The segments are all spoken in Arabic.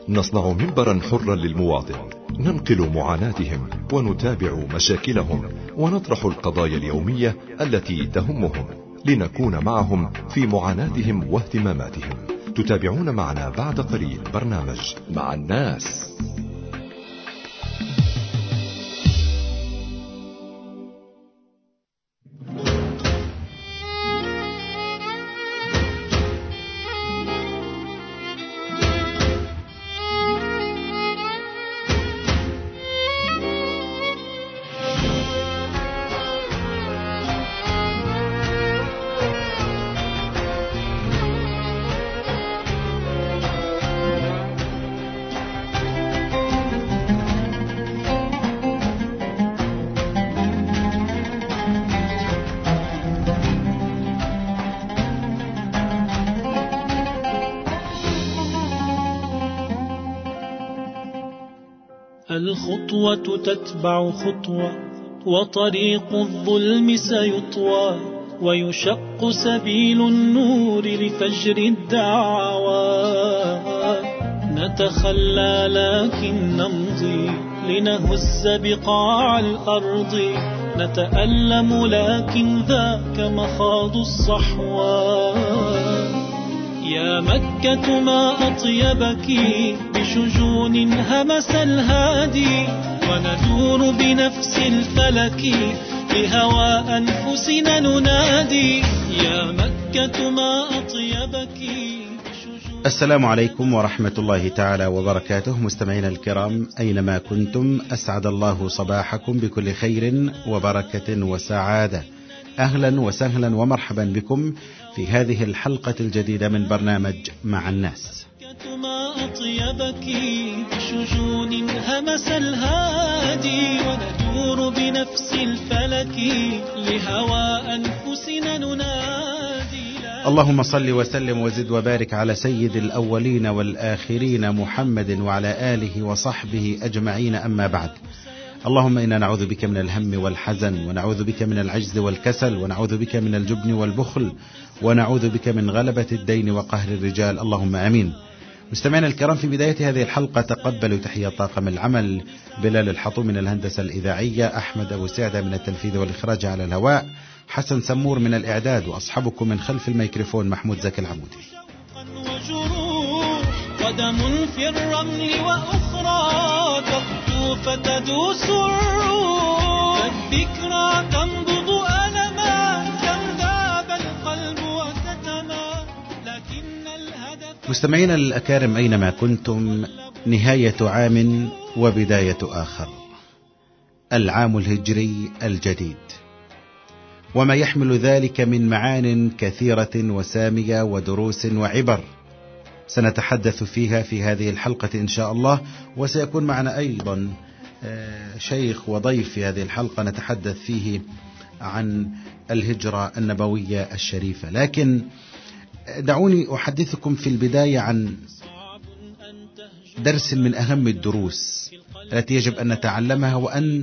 نصنع منبرا حرا للمواطن، ننقل معاناتهم ونتابع مشاكلهم ونطرح القضايا اليومية التي تهمهم، لنكون معهم في معاناتهم واهتماماتهم. تتابعون معنا بعد قليل برنامج مع الناس. الخطوة تتبع خطوة، وطريق الظلم سيطوى، ويشق سبيل النور لفجر الدعوى. نتخلى لكن نمضي لنهز بقاع الأرض، نتألم لكن ذاك مخاض الصحوى. يا مكة ما أطيبك بشجون همس الهادي، وندور بنفس الفلك لهوى أنفسنا ننادي. يا مكة ما أطيبك بشجون. السلام عليكم ورحمة الله تعالى وبركاته. مستمعينا الكرام أينما كنتم، أسعد الله صباحكم بكل خير وبركة وسعادة. أهلا وسهلا ومرحبا بكم في هذه الحلقة الجديدة من برنامج مع الناس. ما أطيبك بشجون همس الهادي، وندور بنفس الفلك لهوى أنفسنا ننادي. اللهم صل وسلم وزد وبارك على سيد الأولين والآخرين محمد وعلى آله وصحبه أجمعين، أما بعد. اللهم إنا نعوذ بك من الهم والحزن، ونعوذ بك من العجز والكسل، ونعوذ بك من الجبن والبخل، ونعوذ بك من غلبة الدين وقهر الرجال، اللهم آمين. مستمعينا الكرام، في بداية هذه الحلقة تقبلوا تحية طاقم العمل: بلال الحطو من الهندسة الإذاعية، أحمد أبو سعدة من التنفيذ والإخراج على الهواء، حسن سمور من الإعداد، وأصحبكم من خلف الميكروفون محمود زكي العمودي. قدم في الرمل وأخرى تخطو فتدوس الروح، فالذكرى تنبض ألما كم ذاب القلب وكتما، لكن الهدف. مستمعينا الأكارم أينما كنتم، نهاية عام وبداية آخر، العام الهجري الجديد، وما يحمل ذلك من معان كثيرة وسامية ودروس وعبر سنتحدث فيها في هذه الحلقة إن شاء الله. وسيكون معنا أيضا شيخ وضيف في هذه الحلقة نتحدث فيه عن الهجرة النبوية الشريفة. لكن دعوني أحدثكم في البداية عن درس من أهم الدروس التي يجب أن نتعلمها وأن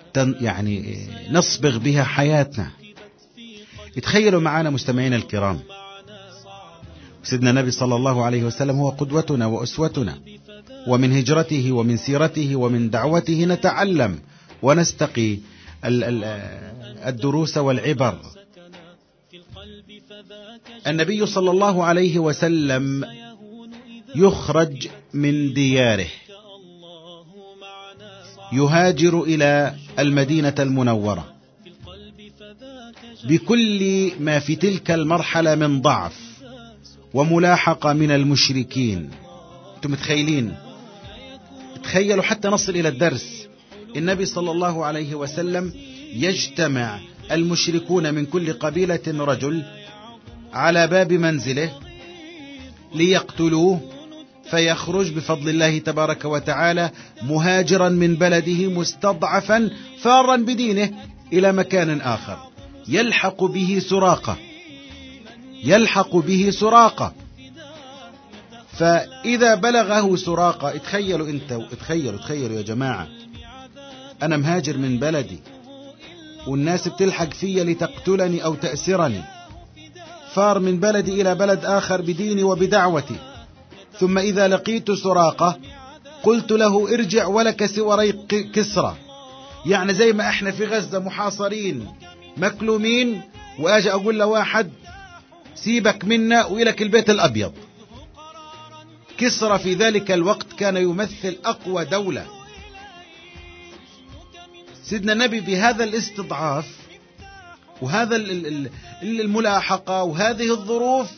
نصبغ بها حياتنا. اتخيلوا معنا مستمعين الكرام، سيدنا النبي صلى الله عليه وسلم هو قدوتنا وأسوتنا، ومن هجرته ومن سيرته ومن دعوته نتعلم ونستقي الدروس والعبر. النبي صلى الله عليه وسلم يخرج من دياره، يهاجر إلى المدينة المنورة بكل ما في تلك المرحلة من ضعف وملاحقة من المشركين. أنتم متخيلين؟ تخيلوا حتى نصل إلى الدرس. النبي صلى الله عليه وسلم يجتمع المشركون من كل قبيلة رجل على باب منزله ليقتلوه، فيخرج بفضل الله تبارك وتعالى مهاجرا من بلده مستضعفا فارا بدينه إلى مكان آخر، يلحق به سراقة. فإذا بلغه سراقة، اتخيلوا يا جماعة، أنا مهاجر من بلدي والناس بتلحق فيا لتقتلني أو تأسرني، فار من بلدي إلى بلد آخر بديني وبدعوتي، ثم إذا لقيت سراقة قلت له ارجع ولك سواري كسرى. يعني زي ما احنا في غزة محاصرين مكلومين، واجي اقول لواحد سيبك منا وإلك البيت الأبيض. كسرى في ذلك الوقت كان يمثل أقوى دولة. سيدنا النبي بهذا الاستضعاف وهذا الملاحقة وهذه الظروف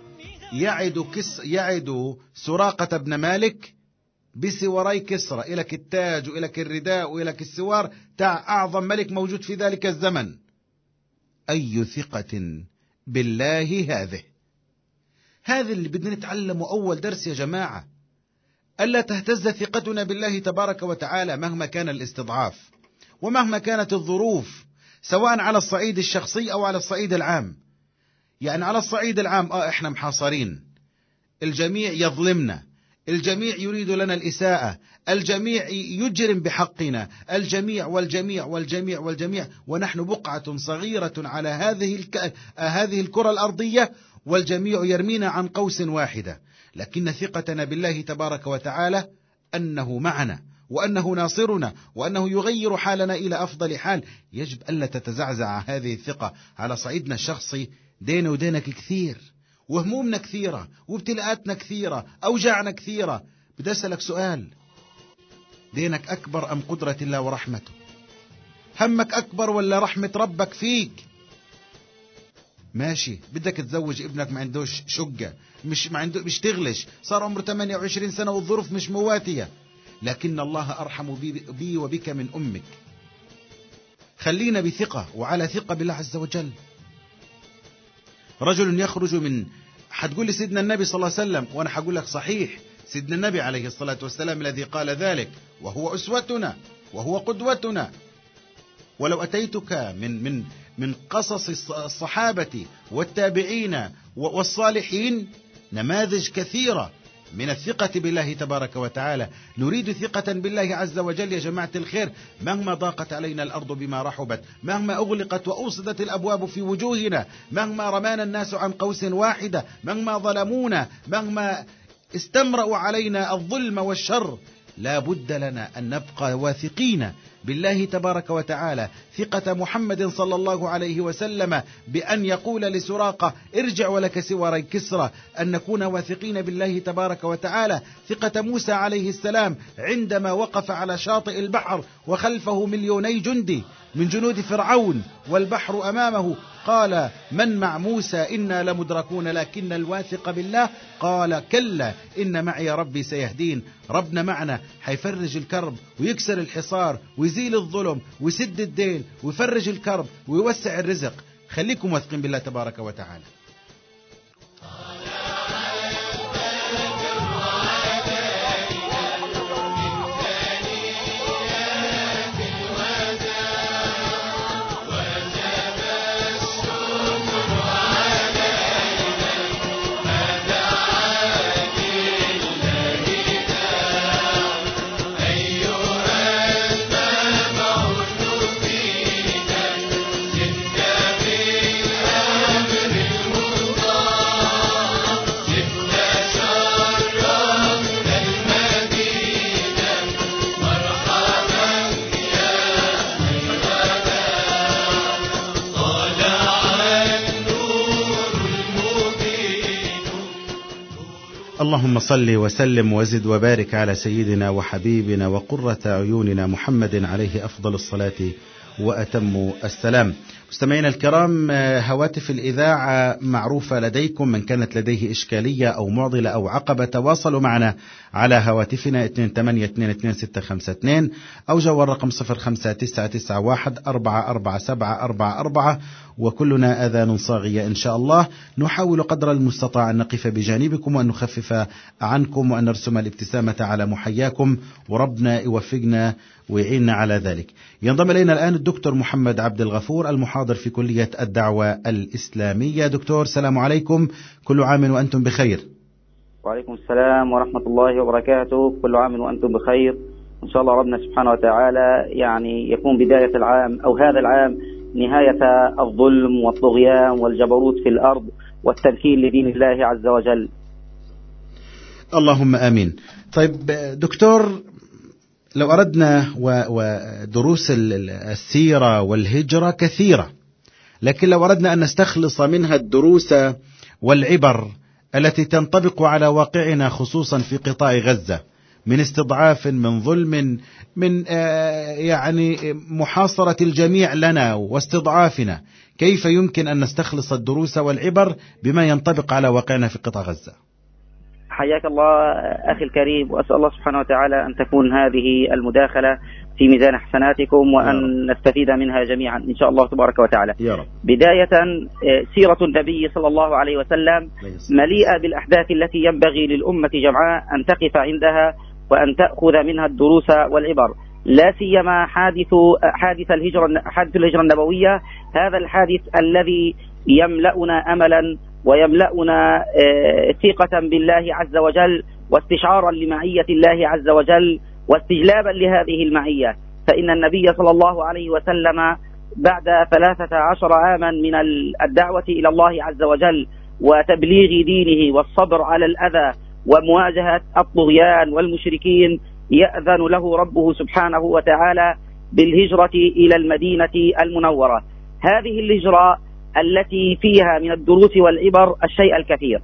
يعد سراقة بن مالك بسواري كسرى، إلك التاج وإلك الرداء وإلك السوار تاع أعظم ملك موجود في ذلك الزمن. أي ثقة بالله هذا اللي بدنا نتعلمه أول درس يا جماعة، ألا تهتز ثقتنا بالله تبارك وتعالى مهما كان الاستضعاف ومهما كانت الظروف، سواء على الصعيد الشخصي أو على الصعيد العام. يعني على الصعيد العام احنا محاصرين، الجميع يظلمنا، الجميع يريد لنا الإساءة، الجميع يجرم بحقنا، الجميع والجميع والجميع والجميع، ونحن بقعة صغيرة على هذه الكرة الأرضية، والجميع يرمينا عن قوس واحدة. لكن ثقتنا بالله تبارك وتعالى أنه معنا وأنه ناصرنا وأنه يغير حالنا إلى أفضل حال، يجب ألا تتزعزع هذه الثقة. على صعيدنا الشخصي دين ودينك كثير، وهمومنا كثيرة، وابتلاءاتنا كثيرة، أوجاعنا كثيرة. بدي أسألك سؤال، دينك أكبر أم قدرة الله ورحمته؟ همك أكبر ولا رحمة ربك فيك؟ ماشي، بدك تزوج ابنك ما عندوش شقة، مش تغلش، صار عمره 28 سنة والظروف مش مواتية، لكن الله أرحم بي وبك من أمك. خلينا بثقة وعلى ثقة بالله عز وجل. رجل يخرج من، حتقول لي سيدنا النبي صلى الله عليه وسلم، وأنا حقول لك صحيح، سيدنا النبي عليه الصلاة والسلام الذي قال ذلك، وهو أسوتنا وهو قدوتنا. ولو أتيتك من قصص الصحابة والتابعين والصالحين نماذج كثيرة من الثقة بالله تبارك وتعالى. نريد ثقة بالله عز وجل يا جماعة الخير، مهما ضاقت علينا الأرض بما رحبت، مهما أغلقت وأوصدت الأبواب في وجوهنا، مهما رمانا الناس عن قوس واحدة، مهما ظلمونا، مهما استمرأوا علينا الظلم والشر، لا بد لنا أن نبقى واثقين بالله تبارك وتعالى ثقة محمد صلى الله عليه وسلم بأن يقول لسراقة ارجع ولك سواري كسرى، أن نكون واثقين بالله تبارك وتعالى ثقة موسى عليه السلام عندما وقف على شاطئ البحر وخلفه 2,000,000 جندي من جنود فرعون والبحر أمامه، قال من مع موسى إنا لمدركون، لكن الواثق بالله قال كلا إن معي ربي سيهدين. ربنا معنا، حيفرج الكرب ويكسر الحصار ويزيل الظلم ويسد الدين ويفرج الكرب ويوسع الرزق. خليكم واثقين بالله تبارك وتعالى. اللهم صل وسلم وزد وبارك على سيدنا وحبيبنا وقرة عيوننا محمد عليه أفضل الصلاة وأتم السلام. مستمعينا الكرام، هواتف الإذاعة معروفة لديكم، من كانت لديه إشكالية أو معضلة أو عقبة تواصلوا معنا على هواتفنا 28222652 أو جوال رقم 054991444744، وكلنا أذان صاغية إن شاء الله. نحاول قدر المستطاع أن نقف بجانبكم وأن نخفف عنكم وأن نرسم الابتسامة على محياكم، وربنا يوفقنا ويعيننا على ذلك. ينضم إلينا الآن الدكتور محمد عبد الغفور المحاضر في كلية الدعوة الإسلامية. دكتور سلام عليكم، كل عام وأنتم بخير. وعليكم السلام ورحمة الله وبركاته، كل عام وأنتم بخير. إن شاء الله ربنا سبحانه وتعالى يعني يكون بداية العام أو هذا العام نهاية الظلم والطغيان والجبروت في الأرض والتمكين لدين الله عز وجل. اللهم آمين. طيب دكتور، لو أردنا ودروس السيرة والهجرة كثيرة، لكن لو أردنا أن نستخلص منها الدروس والعبر التي تنطبق على واقعنا خصوصا في قطاع غزة، من استضعاف، من ظلم، من يعني محاصرة الجميع لنا واستضعافنا، كيف يمكن أن نستخلص الدروس والعبر بما ينطبق على واقعنا في قطاع غزة؟ حياك الله أخي الكريم، وأسأل الله سبحانه وتعالى أن تكون هذه المداخلة في ميزان حسناتكم وأن نستفيد منها جميعا إن شاء الله تبارك وتعالى. يا رب. بداية، سيرة النبي صلى الله عليه وسلم مليئة بالأحداث التي ينبغي للأمة جمعاء أن تقف عندها وأن تأخذ منها الدروس والعبر، لا سيما حادث الهجرة النبوية. هذا الحادث الذي يملأنا أملا ويملأنا ثقة بالله عز وجل، واستشعارا لمعية الله عز وجل، واستجلابا لهذه المعية. فإن النبي صلى الله عليه وسلم بعد 13 عاما من الدعوة إلى الله عز وجل وتبليغ دينه والصبر على الأذى ومواجهة الطغيان والمشركين، يأذن له ربه سبحانه وتعالى بالهجرة إلى المدينة المنورة. هذه الهجرة التي فيها من الدروس والعبر الشيء الكثير،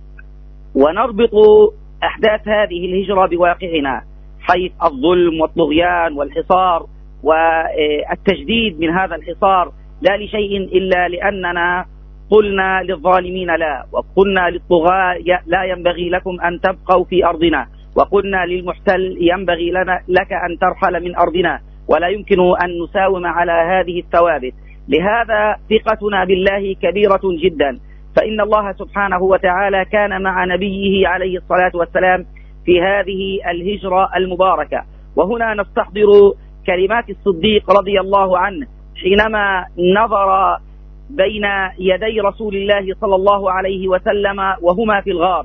ونربط أحداث هذه الهجرة بواقعنا، حيث الظلم والطغيان والحصار والتجديد من هذا الحصار، لا لشيء إلا لأننا قلنا للظالمين لا، وقلنا للطغاة لا ينبغي لكم أن تبقوا في أرضنا، وقلنا للمحتل ينبغي لك أن ترحل من أرضنا، ولا يمكن أن نساوم على هذه الثوابت. لهذا ثقتنا بالله كبيرة جدا، فإن الله سبحانه وتعالى كان مع نبيه عليه الصلاة والسلام في هذه الهجرة المباركة. وهنا نستحضر كلمات الصديق رضي الله عنه حينما نظر بين يدي رسول الله صلى الله عليه وسلم وهما في الغار،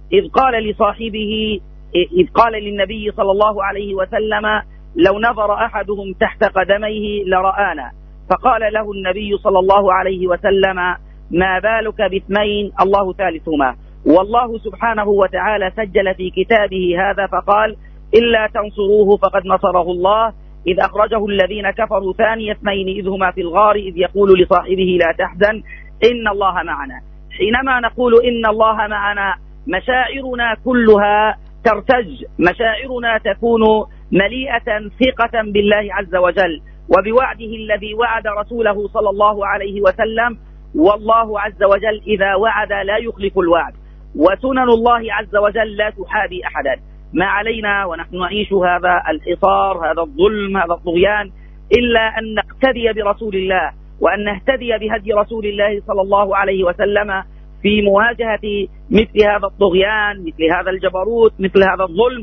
إذ قال للنبي صلى الله عليه وسلم: لو نظر أحدهم تحت قدميه لرآنا. فقال له النبي صلى الله عليه وسلم: ما بالك باثنين الله ثالثهما. والله سبحانه وتعالى سجل في كتابه هذا فقال: إلا تنصروه فقد نصره الله إذ أخرجه الذين كفروا ثاني اثنين إذ هما في الغار إذ يقول لصاحبه لا تحزن إن الله معنا. حينما نقول إن الله معنا، مشاعرنا كلها ترتج، مشاعرنا تكون مليئة ثقة بالله عز وجل وبوعده الذي وعد رسوله صلى الله عليه وسلم. والله عز وجل إذا وعد لا يخلف الوعد، وسنن الله عز وجل لا تحابي أحدا. ما علينا ونحن نعيش هذا الحصار، هذا الظلم، هذا الطغيان، إلا أن نقتدي برسول الله وأن نهتدي بهدي رسول الله صلى الله عليه وسلم في مواجهة مثل هذا الطغيان، مثل هذا الجبروت، مثل هذا الظلم.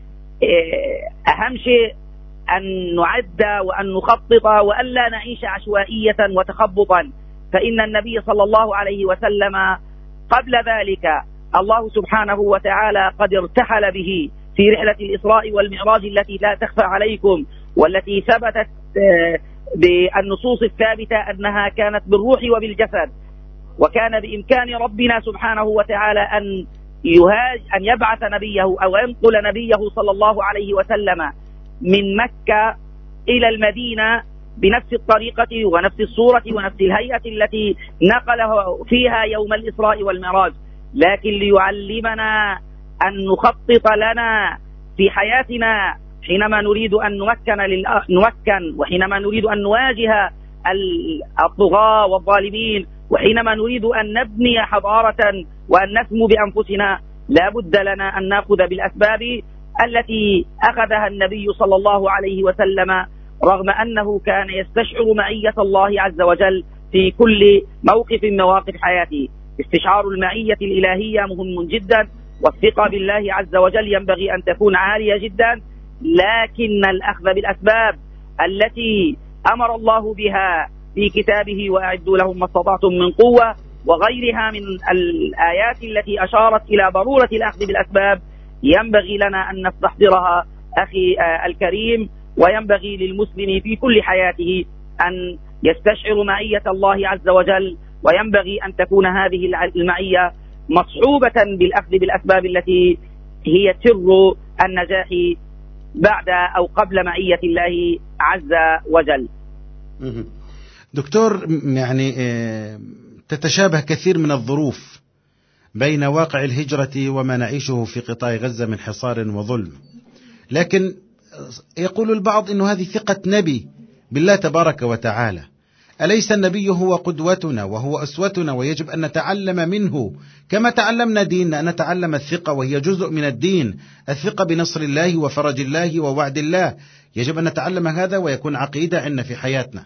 أهم شيء أن نعد وأن نخطط وأن لا نعيش عشوائية وتخبطا. فإن النبي صلى الله عليه وسلم قبل ذلك الله سبحانه وتعالى قد ارتحل به في رحلة الإسراء والمعراج التي لا تخفى عليكم، والتي ثبتت بالنصوص الثابتة أنها كانت بالروح وبالجسد. وكان بإمكان ربنا سبحانه وتعالى أن يبعث نبيه أو ينقل نبيه صلى الله عليه وسلم من مكة إلى المدينة بنفس الطريقة ونفس الصورة ونفس الهيئة التي نقله فيها يوم الإسراء والمعراج، لكن ليعلمنا أن نخطط لنا في حياتنا حينما نريد أن نمكن، وحينما نريد أن نواجه الطغاة والظالمين، وحينما نريد أن نبني حضارة وأن نسمو بأنفسنا. لا بد لنا أن نأخذ بالأسباب التي أخذها النبي صلى الله عليه وسلم، رغم أنه كان يستشعر معية الله عز وجل في كل موقف من مواقف حياته. استشعار المعية الإلهية مهم جدا، والثقة بالله عز وجل ينبغي أن تكون عالية جدا، لكن الأخذ بالأسباب التي أمر الله بها في كتابه وأعدوا لهم ما استطعتم من قوة وغيرها من الآيات التي أشارت إلى ضرورة الأخذ بالأسباب، ينبغي لنا أن نستحضرها أخي الكريم. وينبغي للمسلم في كل حياته أن يستشعر معية الله عز وجل، وينبغي أن تكون هذه المعية مصحوبة بالأخذ بالأسباب التي هي سر النجاح بعد أو قبل معية الله عز وجل. دكتور، يعني تتشابه كثير من الظروف بين واقع الهجرة وما نعيشه في قطاع غزة من حصار وظلم، لكن يقول البعض إن هذه ثقة نبي بالله تبارك وتعالى. أليس النبي هو قدوتنا وهو أسوتنا ويجب أن نتعلم منه كما تعلمنا ديننا، أن نتعلم الثقة وهي جزء من الدين، الثقة بنصر الله وفرج الله ووعد الله، يجب أن نتعلم هذا ويكون عقيدة عندنا في حياتنا.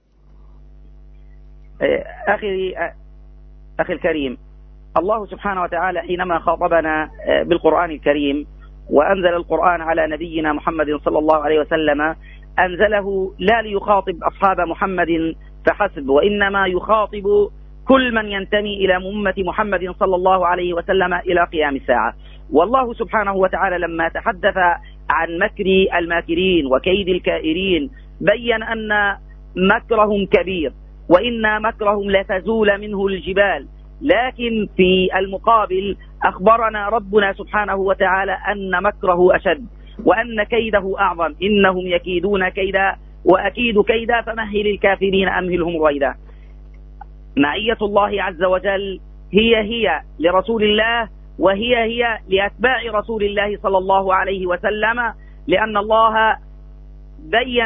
أخي الكريم، الله سبحانه وتعالى حينما خاطبنا بالقرآن الكريم وأنزل القرآن على نبينا محمد صلى الله عليه وسلم، أنزله لا ليخاطب أصحاب محمد فحسب، وإنما يخاطب كل من ينتمي إلى أمة محمد صلى الله عليه وسلم إلى قيام الساعة. والله سبحانه وتعالى لما تحدث عن مكر الماكرين وكيد الكائرين بين أن مكرهم كبير وإن مكرهم لتزول منه الجبال، لكن في المقابل أخبرنا ربنا سبحانه وتعالى أن مكره أشد وأن كيده أعظم، إنهم يكيدون كيدا وأكيد كيدا فمهل الكافرين أمهلهم رويدا. معية الله عز وجل هي لرسول الله وهي لأتباع رسول الله صلى الله عليه وسلم، لأن الله بين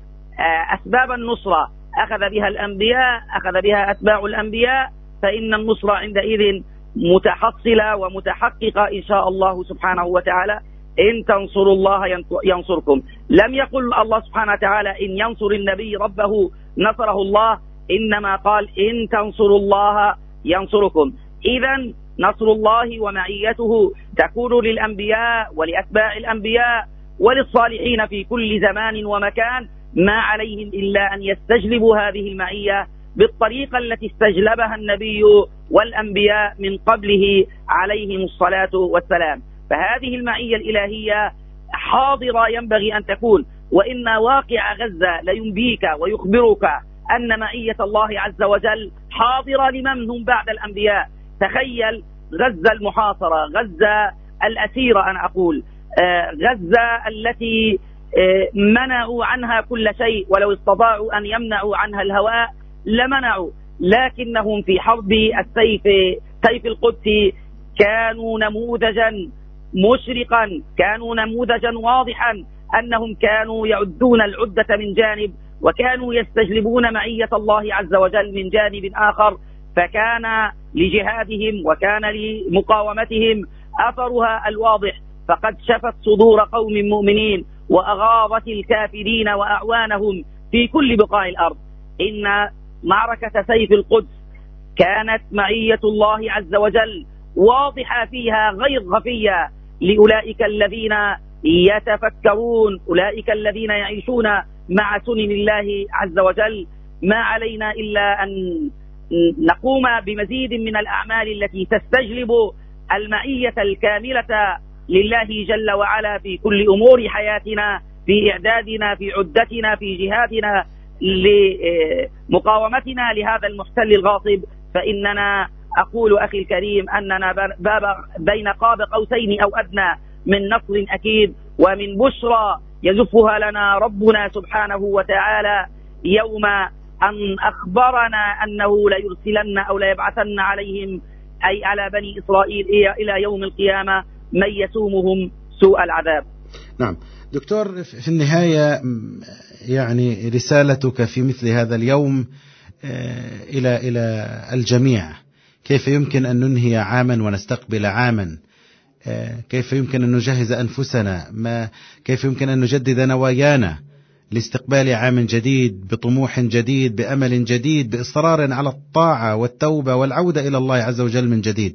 أسباب النصرة أخذ بها الأنبياء، أخذ بها أتباع الأنبياء، فإن النصرة عندئذ متحصلة ومتحققة إن شاء الله سبحانه وتعالى. إن تنصروا الله ينصركم. لم يقل الله سبحانه وتعالى إن ينصر النبي ربه نصره الله، إنما قال إن تنصروا الله ينصركم. إذن نصر الله ومعيته تكون للأنبياء ولأتباع الأنبياء وللصالحين في كل زمان ومكان، ما عليهم إلا أن يستجلبوا هذه المعية بالطريقة التي استجلبها النبي والأنبياء من قبله عليهم الصلاة والسلام. فهذه المعية الإلهية حاضرة ينبغي أن تكون، وإن واقع غزة لينبيك ويخبرك أن معية الله عز وجل حاضرة لمن هم بعد الأنبياء. تخيل غزة المحاصرة، غزة الأسيرة، أنا أقول غزة التي منعوا عنها كل شيء، ولو استطاعوا أن يمنعوا عنها الهواء لمنعوا، لكنهم في حرب السيف سيف القدس كانوا نموذجا مشرقا، كانوا نموذجا واضحا أنهم كانوا يعدون العدة من جانب وكانوا يستجلبون معية الله عز وجل من جانب آخر، فكان لجهادهم وكان لمقاومتهم أثرها الواضح، فقد شفت صدور قوم مؤمنين وأغاظت الكافرين وأعوانهم في كل بقاع الأرض. إن معركة سيف القدس كانت معية الله عز وجل واضحة فيها غير خفية لأولئك الذين يتفكرون، أولئك الذين يعيشون مع سنن الله عز وجل. ما علينا إلا أن نقوم بمزيد من الأعمال التي تستجلب المعية الكاملة لله جل وعلا في كل أمور حياتنا، في إعدادنا، في عدتنا، في جهادنا لمقاومتنا لهذا المحتل الغاصب. فإننا أقول أخي الكريم أننا بين قاب قوسين أو أدنى من نصر أكيد ومن بشرى يزفها لنا ربنا سبحانه وتعالى يوم أن أخبرنا أنه ليرسلن أو ليبعثن عليهم أي على بني إسرائيل إلى يوم القيامة من يسومهم سوء العذاب. نعم دكتور، في النهاية يعني رسالتك في مثل هذا اليوم إلى الجميع، كيف يمكن أن ننهي عاما ونستقبل عاما؟ كيف يمكن أن نجهز أنفسنا؟ كيف يمكن أن نجدد نوايانا لاستقبال عام جديد بطموح جديد بأمل جديد بإصرار على الطاعة والتوبة والعودة إلى الله عز وجل من جديد؟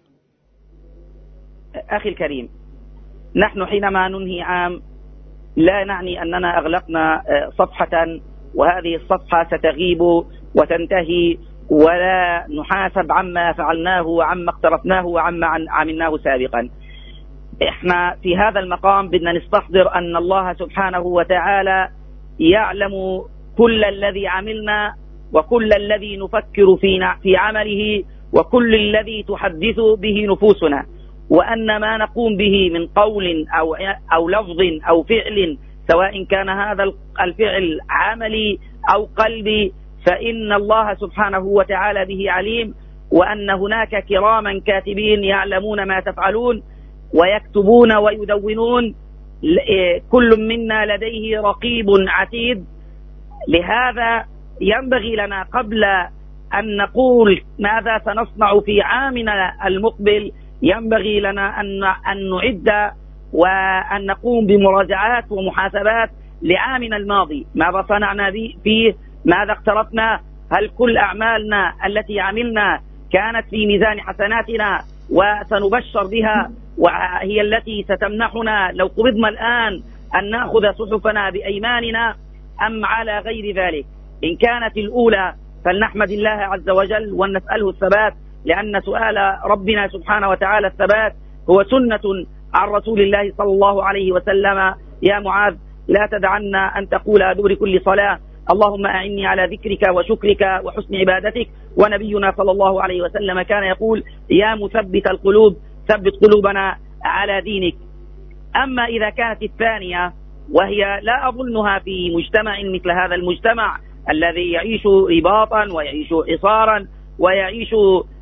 أخي الكريم، نحن حينما ننهي عام لا نعني أننا أغلقنا صفحة وهذه الصفحة ستغيب وتنتهي ولا نحاسب عما فعلناه وعما اقترفناه وعما عملناه سابقا. احنا في هذا المقام بدنا نستحضر أن الله سبحانه وتعالى يعلم كل الذي عملنا وكل الذي نفكر في عمله وكل الذي تحدث به نفوسنا، وأن ما نقوم به من قول أو لفظ أو فعل، سواء كان هذا الفعل عملي أو قلبي، فإن الله سبحانه وتعالى به عليم، وأن هناك كراما كاتبين يعلمون ما تفعلون ويكتبون ويدونون، كل منا لديه رقيب عتيد. لهذا ينبغي لنا قبل أن نقول ماذا سنصنع في عامنا المقبل، ينبغي لنا أن نعد وأن نقوم بمراجعات ومحاسبات لعامنا الماضي. ماذا صنعنا فيه؟ ماذا اقترفنا؟ هل كل أعمالنا التي عملنا كانت في ميزان حسناتنا وسنبشر بها، وهي التي ستمنحنا لو قبضنا الآن أن نأخذ صحفنا بأيماننا، أم على غير ذلك؟ إن كانت الأولى فلنحمد الله عز وجل ونسأله الثبات، لأن سؤال ربنا سبحانه وتعالى الثبات هو سنة عن رسول الله صلى الله عليه وسلم. يا معاذ لا تدعنا أن تقول دبر كل صلاة اللهم أعني على ذكرك وشكرك وحسن عبادتك. ونبينا صلى الله عليه وسلم كان يقول يا مثبت القلوب ثبت قلوبنا على دينك. أما إذا كانت الثانية، وهي لا أظنها في مجتمع مثل هذا المجتمع الذي يعيش رباطا ويعيش حصارا ويعيش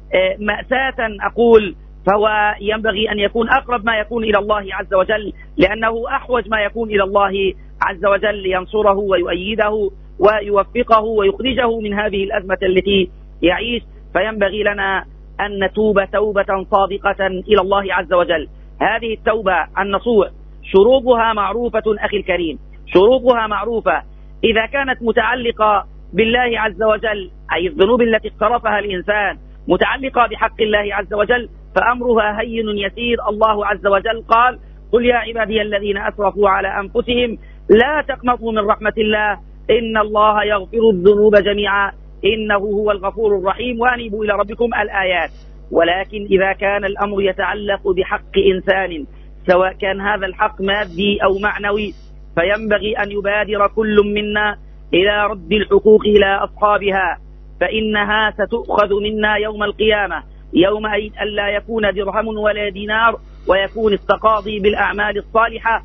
مأساة أقول، فهو ينبغي أن يكون أقرب ما يكون إلى الله عز وجل، لأنه أحوج ما يكون إلى الله عز وجل لينصره ويؤيده ويوفقه ويخرجه من هذه الأزمة التي يعيش. فينبغي لنا أن نتوب توبة صادقة إلى الله عز وجل. هذه التوبة النصوح شروطها معروفة أخي الكريم، شروطها معروفة. إذا كانت متعلقة بالله عز وجل، أي الذنوب التي اقترفها الإنسان متعلقة بحق الله عز وجل، فأمرها هين يسير. الله عز وجل قال قل يا عبادي الذين أسرفوا على أنفسهم لا تقنطوا من رحمة الله إن الله يغفر الذنوب جميعا إنه هو الغفور الرحيم وأنيبوا إلى ربكم الآيات. ولكن إذا كان الأمر يتعلق بحق إنسان، سواء كان هذا الحق مادي أو معنوي، فينبغي أن يبادر كل منا إلى رد الحقوق إلى أصحابها، فإنها ستؤخذ منا يوم القيامة، يوم أن لا يكون درهم ولا دينار، ويكون التقاضي بالأعمال الصالحة.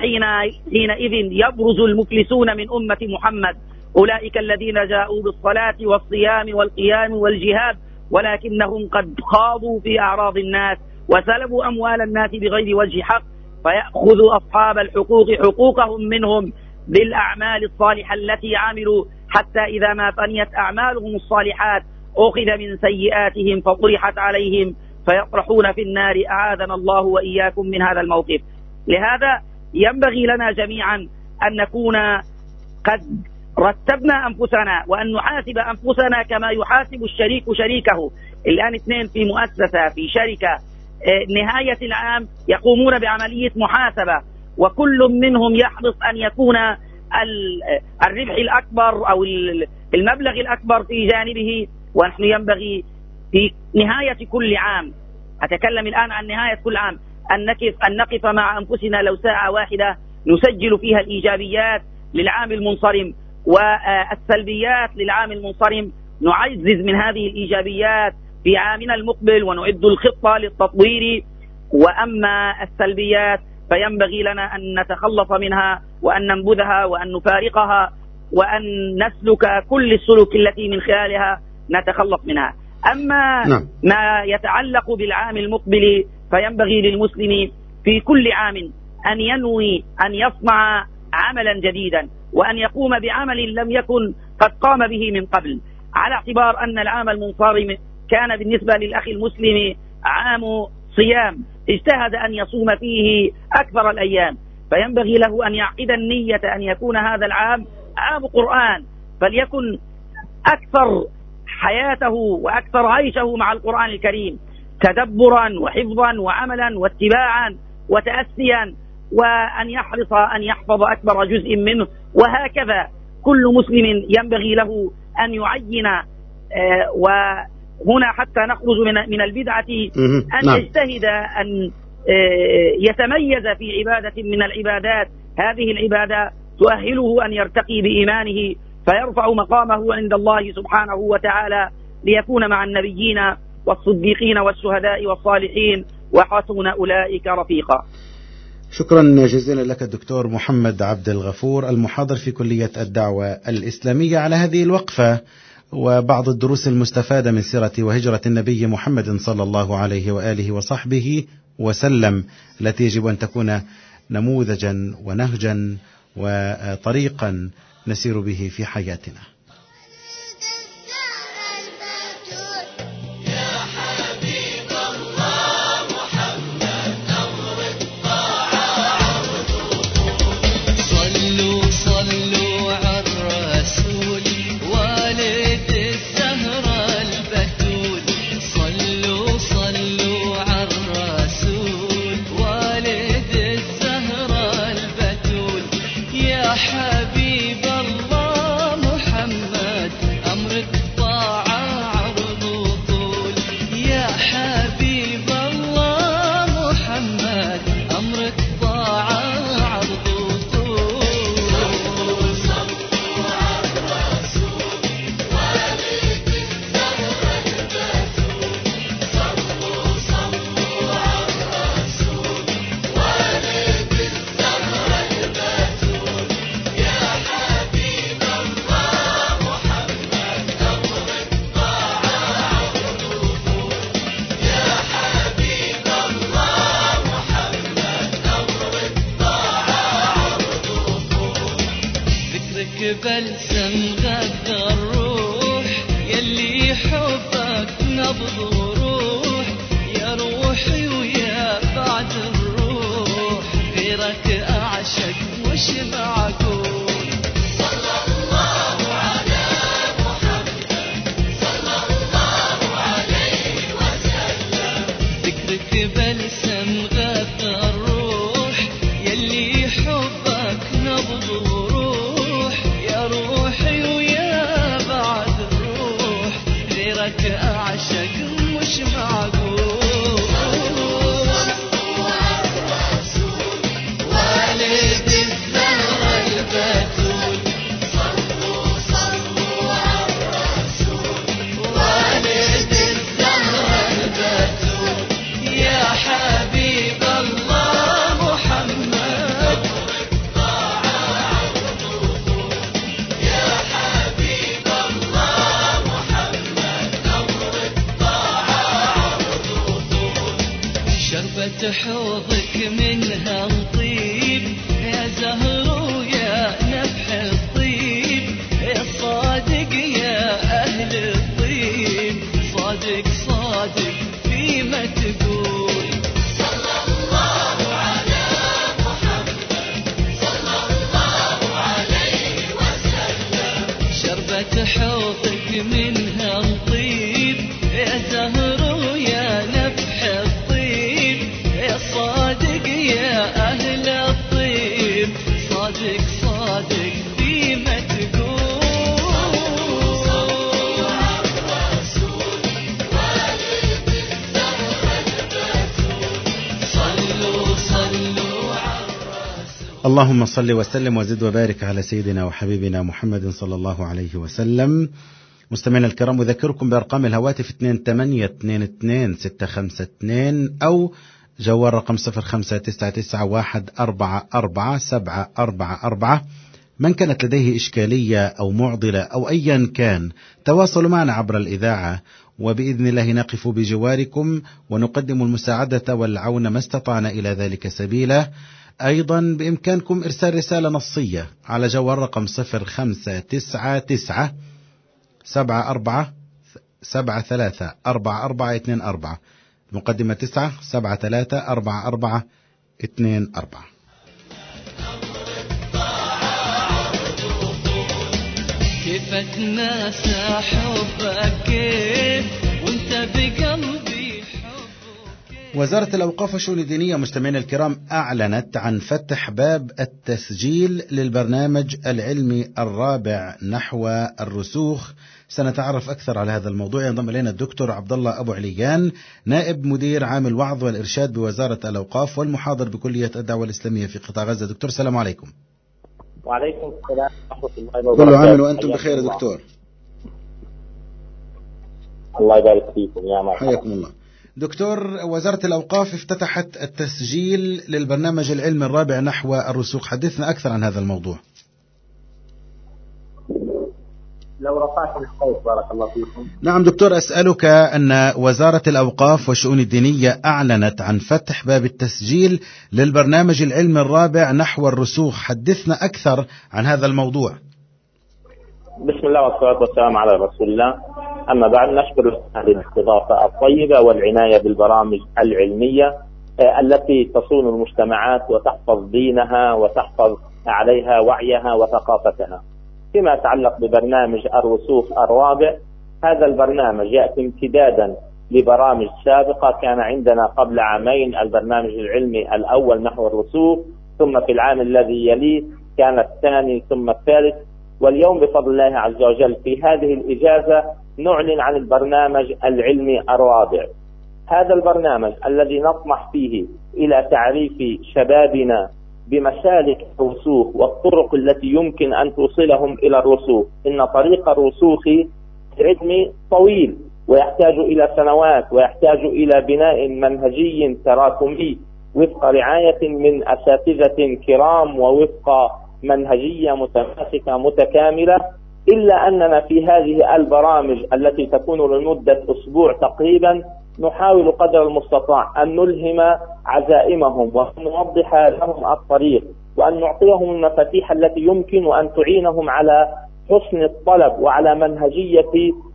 وحينئذ يبرز المفلسون من أمة محمد، أولئك الذين جاءوا بالصلاة والصيام والقيام والجهاد ولكنهم قد خاضوا في أعراض الناس وسلبوا أموال الناس بغير وجه حق، فيأخذ أصحاب الحقوق حقوقهم منهم بالأعمال الصالحة التي عملوا، حتى إذا ما فنيت أعمالهم الصالحات أخذ من سيئاتهم فطرحت عليهم فيطرحون في النار أعاذنا الله وإياكم من هذا الموقف. لهذا ينبغي لنا جميعا أن نكون قد رتبنا أنفسنا وأن نحاسب أنفسنا كما يحاسب الشريك شريكه. الآن اثنين في مؤسسة في شركة، نهاية العام يقومون بعملية محاسبة، وكل منهم يحرص أن يكون الربح الأكبر أو المبلغ الأكبر في جانبه. ونحن ينبغي في نهاية كل عام، أتكلم الآن عن نهاية كل عام، أن نقف مع أنفسنا لو ساعة واحدة نسجل فيها الإيجابيات للعام المنصرم والسلبيات للعام المنصرم، نعزز من هذه الإيجابيات في عامنا المقبل ونعد الخطة للتطوير. وأما السلبيات فينبغي لنا أن نتخلص منها وأن ننبذها وأن نفارقها وأن نسلك كل السلوك التي من خلالها نتخلص منها. أما ما يتعلق بالعام المقبل فينبغي للمسلم في كل عام أن ينوي أن يصنع عملا جديدا وأن يقوم بعمل لم يكن قد قام به من قبل، على اعتبار أن العام المنصرم كان بالنسبة للأخ المسلم عام صيام، اجتهد أن يصوم فيه أكثر الأيام، فينبغي له أن يعقد النية أن يكون هذا العام عام قرآن، فليكن أكثر حياته وأكثر عيشه مع القرآن الكريم تدبرا وحفظا وعملا واتباعا وتأسيا، وأن يحرص أن يحفظ أكبر جزء منه. وهكذا كل مسلم ينبغي له أن يعين، وهنا حتى نخرج من البدعة أن يجتهد أن يتميز في عبادة من العبادات. هذه العبادة تؤهله أن يرتقي بإيمانه فيرفع مقامه عند الله سبحانه وتعالى، ليكون مع النبيين والصديقين والشهداء والصالحين وحسن أولئك رفيقا. شكرا جزيلا لك الدكتور محمد عبد الغفور المحاضر في كلية الدعوة الإسلامية على هذه الوقفة وبعض الدروس المستفادة من سيرة وهجرة النبي محمد صلى الله عليه وآله وصحبه وسلم، التي يجب أن تكون نموذجا ونهجا وطريقا نسير به في حياتنا. بلسم غذى الروح يلي حبك نبض وروح يا روحي ويا بعد الروح غيرك أعشق مش معقول. صلى الله على محمد صلى الله عليه وسلم ذكرك بلسم غذى الروح يلي حبك نبض وروح روحي ويا بعد الروح غيرك أعشق مش معقول. صلوا على الرسول والد الزهرة البتول صلوا على الرسول والد الزهرة البتول يا حبيب الله محمد حوضك منها الطيب يا زهر ويا نفح الطيب يا صادق يا أهل الطيب صادق صادق فيما تقول. صلى الله على محمد صلى الله عليه وسلم شربة حوضك منها الطيب يا زهر ويا نفح الطيب يا صادق يا أهل الطيب صادق صادق فيما تقول. صلوا على الرسول والد الزهرة البتول صلوا على الرسول. اللهم صل وسلم وزد وبارك على سيدنا وحبيبنا محمد صلى الله عليه وسلم. مستمعينا الكرام أذكركم بأرقام الهواتف 2822 أو جوال رقم 0599144744. من كانت لديه إشكالية أو معضلة أو أيا كان تواصلوا معنا عبر الإذاعة وبإذن الله نقف بجواركم ونقدم المساعدة والعون ما استطعنا إلى ذلك سبيلا. أيضا بإمكانكم إرسال رسالة نصية على جوال رقم 059974734424 مقدمة 9734424. كيف اتناسى حبك كيف وانت بقلبي حبك. وزارة الأوقاف والشؤون الدينية مستمعينا الكرام أعلنت عن فتح باب التسجيل للبرنامج العلمي الرابع نحو الرسوخ. سنتعرف أكثر على هذا الموضوع. ينضم إلينا الدكتور عبد الله أبو عليان نائب مدير عام الوعظ والإرشاد بوزارة الأوقاف والمحاضر بكلية الدعوة الإسلامية في قطاع غزة. دكتور السلام عليكم. وعليكم السلام ورحمة الله وبركاته. كل عام وأنتم بخير يا دكتور. الله يبارك فيكم يا مرحبا. حياكم الله. دكتور، وزارة الأوقاف افتتحت التسجيل للبرنامج العلمي الرابع نحو الرسوخ، حدثنا أكثر عن هذا الموضوع. لو رفعتم الصوت بارك الله فيكم. نعم دكتور، أسألك أن وزارة الأوقاف والشؤون الدينية أعلنت عن فتح باب التسجيل للبرنامج العلمي الرابع نحو الرسوخ، حدثنا أكثر عن هذا الموضوع. بسم الله والصلاة والسلام على رسول الله. أما بعد، نشكر هذه الاستضافة الطيبة والعناية بالبرامج العلمية التي تصون المجتمعات وتحفظ دينها وتحفظ عليها وعيها وثقافتها. فيما يتعلق ببرنامج الرسوخ الرابع، هذا البرنامج يأتي امتدادا لبرامج سابقة. كان عندنا قبل عامين البرنامج العلمي الأول نحو الرسوخ، ثم في العام الذي يليه كان الثاني ثم الثالث، واليوم بفضل الله عز وجل في هذه الإجازة نعلن عن البرنامج العلمي الرابع. هذا البرنامج الذي نطمح فيه إلى تعريف شبابنا بمسالك الرسوخ والطرق التي يمكن أن توصلهم إلى الرسوخ. إن طريق الرسوخ علمي طويل ويحتاج إلى سنوات ويحتاج إلى بناء منهجي تراكمي وفق رعاية من أساتذة كرام ووفق منهجية متماسكة متكاملة، إلا أننا في هذه البرامج التي تكون لمدة أسبوع تقريبا نحاول قدر المستطاع أن نلهم عزائمهم وأن نوضح لهم الطريق وأن نعطيهم المفاتيح التي يمكن أن تعينهم على حسن الطلب وعلى منهجية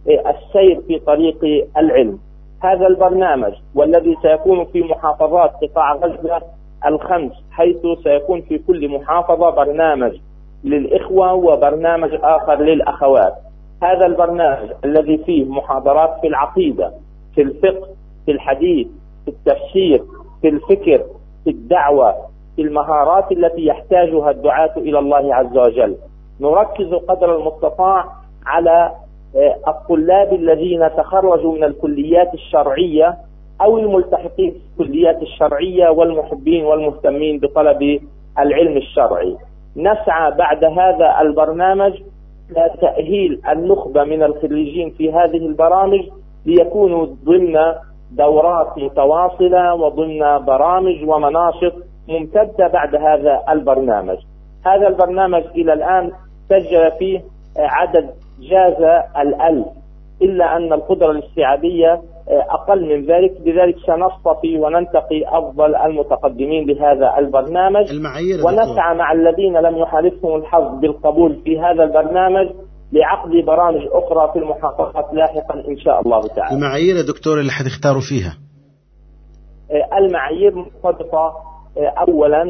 السير في طريق العلم. هذا البرنامج والذي سيكون في محافظات قطاع غزة الخمس، حيث سيكون في كل محافظة برنامج للإخوة وبرنامج آخر للأخوات. هذا البرنامج الذي فيه محاضرات في العقيدة، في الفقه، في الحديث، في التفسير، في الفكر، في الدعوة، في المهارات التي يحتاجها الدعاة إلى الله عز وجل. نركز قدر المستطاع على الطلاب الذين تخرجوا من الكليات الشرعية أو الملتحقين في الكليات الشرعية والمحبين والمهتمين بطلب العلم الشرعي. نسعى بعد هذا البرنامج لتأهيل النخبة من الخريجين في هذه البرامج ليكونوا ضمن دورات متواصلة وضمن برامج ومناشط ممتدة بعد هذا البرنامج. هذا البرنامج إلى الآن سجل فيه عدد جاز 1000، إلا أن القدرة الاستيعابية أقل من ذلك، لذلك سنصطفي وننتقي أفضل المتقدمين لهذا البرنامج، ونسعى مع الذين لم يحالفهم الحظ بالقبول في هذا البرنامج لعقد برامج أخرى في المحافظات لاحقا إن شاء الله تعالى. المعايير يا دكتور اللي حتختاروا فيها؟ المعايير مرتبطة أولا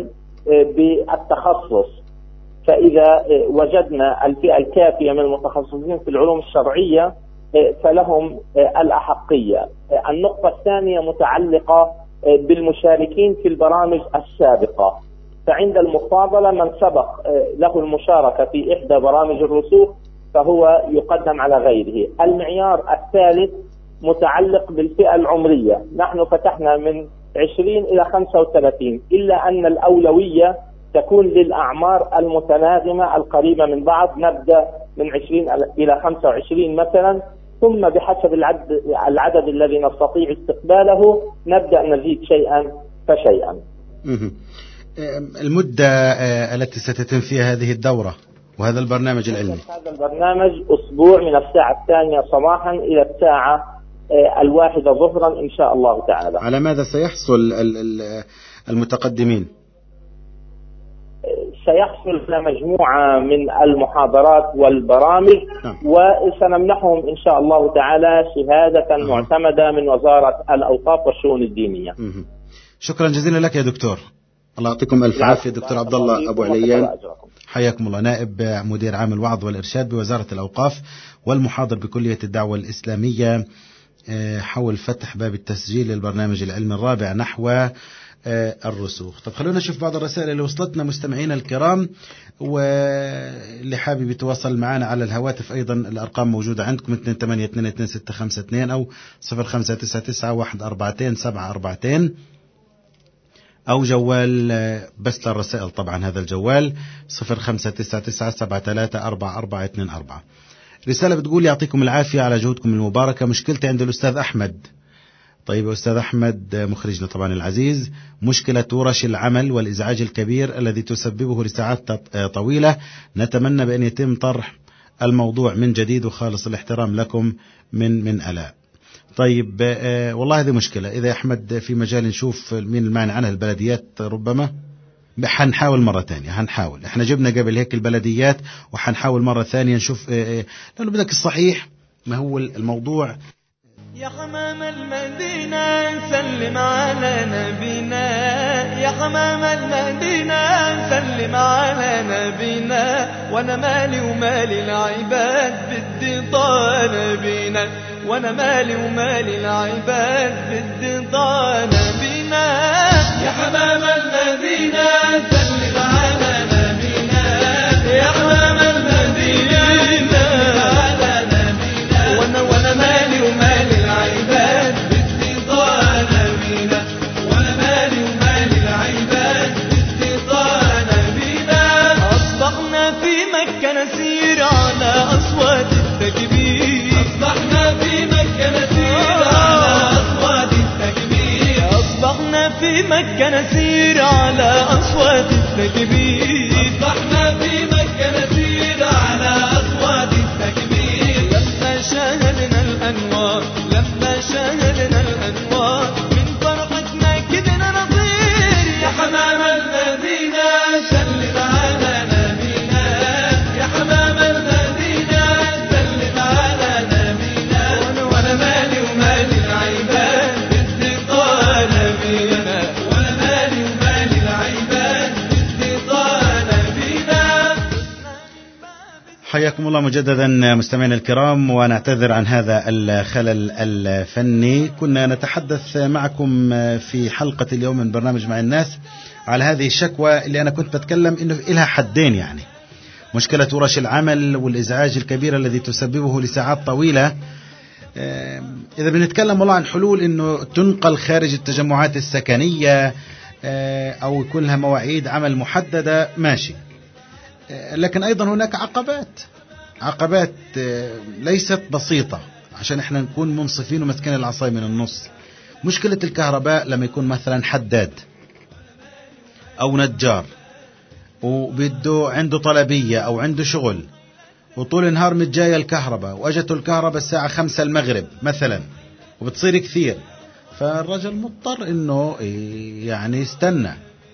بالتخصص، فإذا وجدنا الفئة الكافية من المتخصصين في العلوم الشرعية فلهم الأحقية. النقطة الثانية متعلقة بالمشاركين في البرامج السابقة، فعند المفاضلة من سبق له المشاركة في إحدى برامج الرسوخ فهو يقدم على غيره. المعيار الثالث متعلق بالفئة العمرية، نحن فتحنا من 20 إلى 35، إلا أن الأولوية تكون للأعمار المتناغمة القريبة من بعض، نبدأ من 20 إلى 25 مثلا، ثم بحسب العدد الذي نستطيع استقباله نبدأ نزيد شيئا فشيئا. المدة التي ستتم فيها هذه الدورة وهذا البرنامج العلمي؟ هذا البرنامج أسبوع من الساعة 2 صباحا إلى الساعة 1 ظهرا إن شاء الله تعالى. على ماذا سيحصل المتقدمين؟ سيحصل مجموعة من المحاضرات والبرامج وسنمنحهم إن شاء الله تعالى شهادة معتمدة من وزارة الأوقاف والشؤون الدينية. شكرا جزيلا لك يا دكتور، الله يعطيكم ألف عافية. دكتور عبد الله أبو عليان، حياكم الله، نائب مدير عام الوعظ والإرشاد بوزارة الأوقاف والمحاضر بكلية الدعوة الإسلامية، حول فتح باب التسجيل للبرنامج العلمي الرابع نحو الرسوخ. طب خلونا نشوف بعض الرسائل اللي وصلتنا مستمعينا الكرام، واللي حابب يتواصل معنا على الهواتف أيضا الأرقام موجودة عندكم 28222652 أو 0599142742 أو جوال بس للرسائل طبعا هذا الجوال 0599734424. رسالة بتقول يعطيكم العافية على جهودكم المباركة، مشكلتي عند الأستاذ أحمد، طيب أستاذ أحمد مخرجنا طبعا العزيز، مشكلة ورش العمل والإزعاج الكبير الذي تسببه لساعات طويلة، نتمنى بأن يتم طرح الموضوع من جديد، وخالص الاحترام لكم من ألاء. طيب والله هذه مشكلة. إذا أحمد في مجال نشوف مين المعنى عنها، البلديات ربما حنحاول مرة ثانية، احنا جبنا قبل هيك البلديات وحنحاول مرة ثانية نشوف لأنه بدك الصحيح ما هو الموضوع. يا حمام المدينة سلم على نبينا، يا حمام المدينة سلم على نبينا، وانا مالي ومالي العباد بدي طال نبينا، وانا مالي ومالي العباد بدي طال نبينا. يا حمام المدينة سلم على نبينا، يا حمام المدينة سلم على نبينا، وانا مالي ومالي العباد بدي طال نبينا، وانا مالي ومالي العباد بدي طال نبينا. اصبحنا في مكة نسير على اصوات التكبير، اصبحنا في مكة نسير على اصوات التكبير، اصبحنا في مكة نسير على اصوات التكبير، اصبحنا في مكة نسير على اصوات التكبير. لما شاهدنا الانوار، لما شاهدنا الانوار، من فرحتنا كدنا نطير. يا حمام المدينة سلم على نبينا، يا حمام المدينة سلم على نبينا، وانا مالي ومالي العباد بدي طال نبينا، وانا مالي ومالي العباد بدي طال نبينا. حياكم الله مجددا مستمعينا الكرام، ونعتذر عن هذا الخلل الفني. كنا نتحدث معكم في حلقة اليوم من برنامج مع الناس على هذه الشكوى اللي أنا كنت بتكلم إنه إلها حدين، يعني مشكلة ورش العمل والإزعاج الكبير الذي تسببه لساعات طويلة. إذا بنتكلم والله عن حلول إنه تنقل خارج التجمعات السكنية أو يكون لها مواعيد عمل محددة، ماشي. لكن أيضا هناك عقبات ليست بسيطة، عشان احنا نكون منصفين ومسكين العصاية من النص. مشكلة الكهرباء لما يكون مثلا حداد أو نجار وبده عنده طلبية أو عنده شغل، وطول النهار متجاية الكهرباء، وأجته الكهرباء الساعة 5 المغرب مثلا، وبتصير كثير، فالرجل مضطر إنه يعني يستنى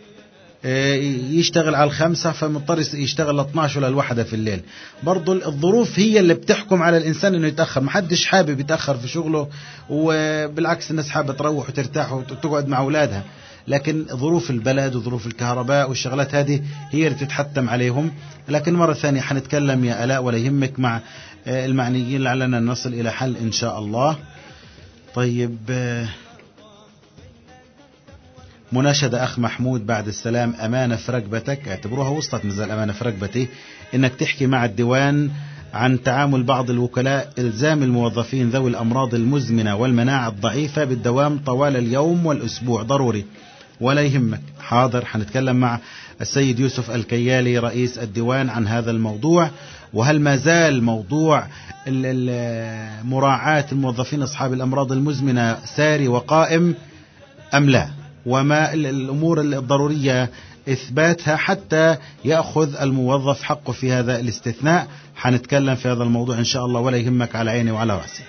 يشتغل على 5، فمضطر يشتغل 12 ولا 1 في الليل. برضو الظروف هي اللي بتحكم على الإنسان إنه يتأخر. محدش حابب يتأخر في شغله، وبالعكس الناس حابة تروح وترتاح وتقعد مع أولادها، لكن ظروف البلد وظروف الكهرباء والشغلات هذه هي اللي تتحتم عليهم. لكن مرة ثانية حنتكلم يا ألاء ولا يهمك مع المعنيين لعلنا نصل إلى حل إن شاء الله. طيب مناشدة أخ محمود بعد السلام، أمانة في رقبتك، اعتبروها وصلت نزل أمانة في رقبتي، إنك تحكي مع الديوان عن تعامل بعض الوكلاء إلزام الموظفين ذوي الأمراض المزمنة والمناعة الضعيفة بالدوام طوال اليوم والأسبوع، ضروري ولا يهمك. حاضر، حنتكلم مع السيد يوسف الكيالي رئيس الديوان عن هذا الموضوع، وهل ما زال موضوع مراعاة الموظفين أصحاب الأمراض المزمنة ساري وقائم أم لا، وما الأمور الضرورية إثباتها حتى يأخذ الموظف حقه في هذا الاستثناء. حنتكلم في هذا الموضوع إن شاء الله ولا يهمك، على عيني وعلى رأسي.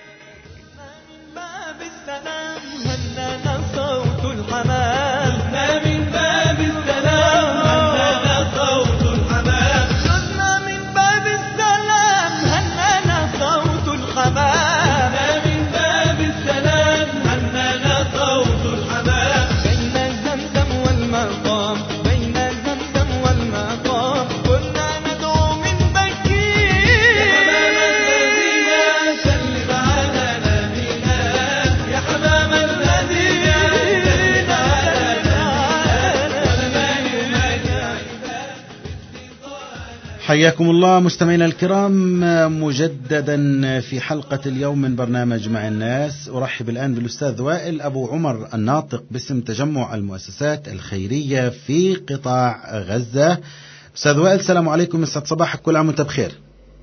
حياكم الله مستمعينا الكرام مجددا في حلقة اليوم من برنامج مع الناس. أرحب الآن بالأستاذ وائل أبو عمر الناطق باسم تجمع المؤسسات الخيرية في قطاع غزة. أستاذ وائل السلام عليكم، يسعد صباحك، كل عام وأنت بخير.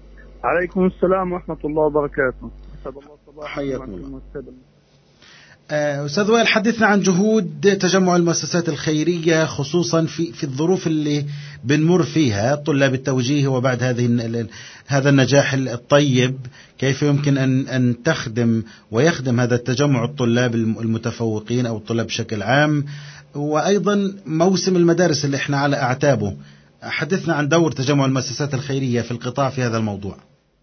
عليكم السلام ورحمة الله وبركاته. أسعد الله صباحك. حياكم الله. أستاذ وائل، حدثنا عن جهود تجمع المؤسسات الخيرية خصوصا في الظروف اللي بنمر فيها طلاب التوجيه، وبعد هذا النجاح الطيب كيف يمكن أن تخدم ويخدم هذا التجمع الطلاب المتفوقين أو الطلاب بشكل عام، وأيضا موسم المدارس اللي احنا على أعتابه. حدثنا عن دور تجمع المؤسسات الخيرية في القطاع في هذا الموضوع.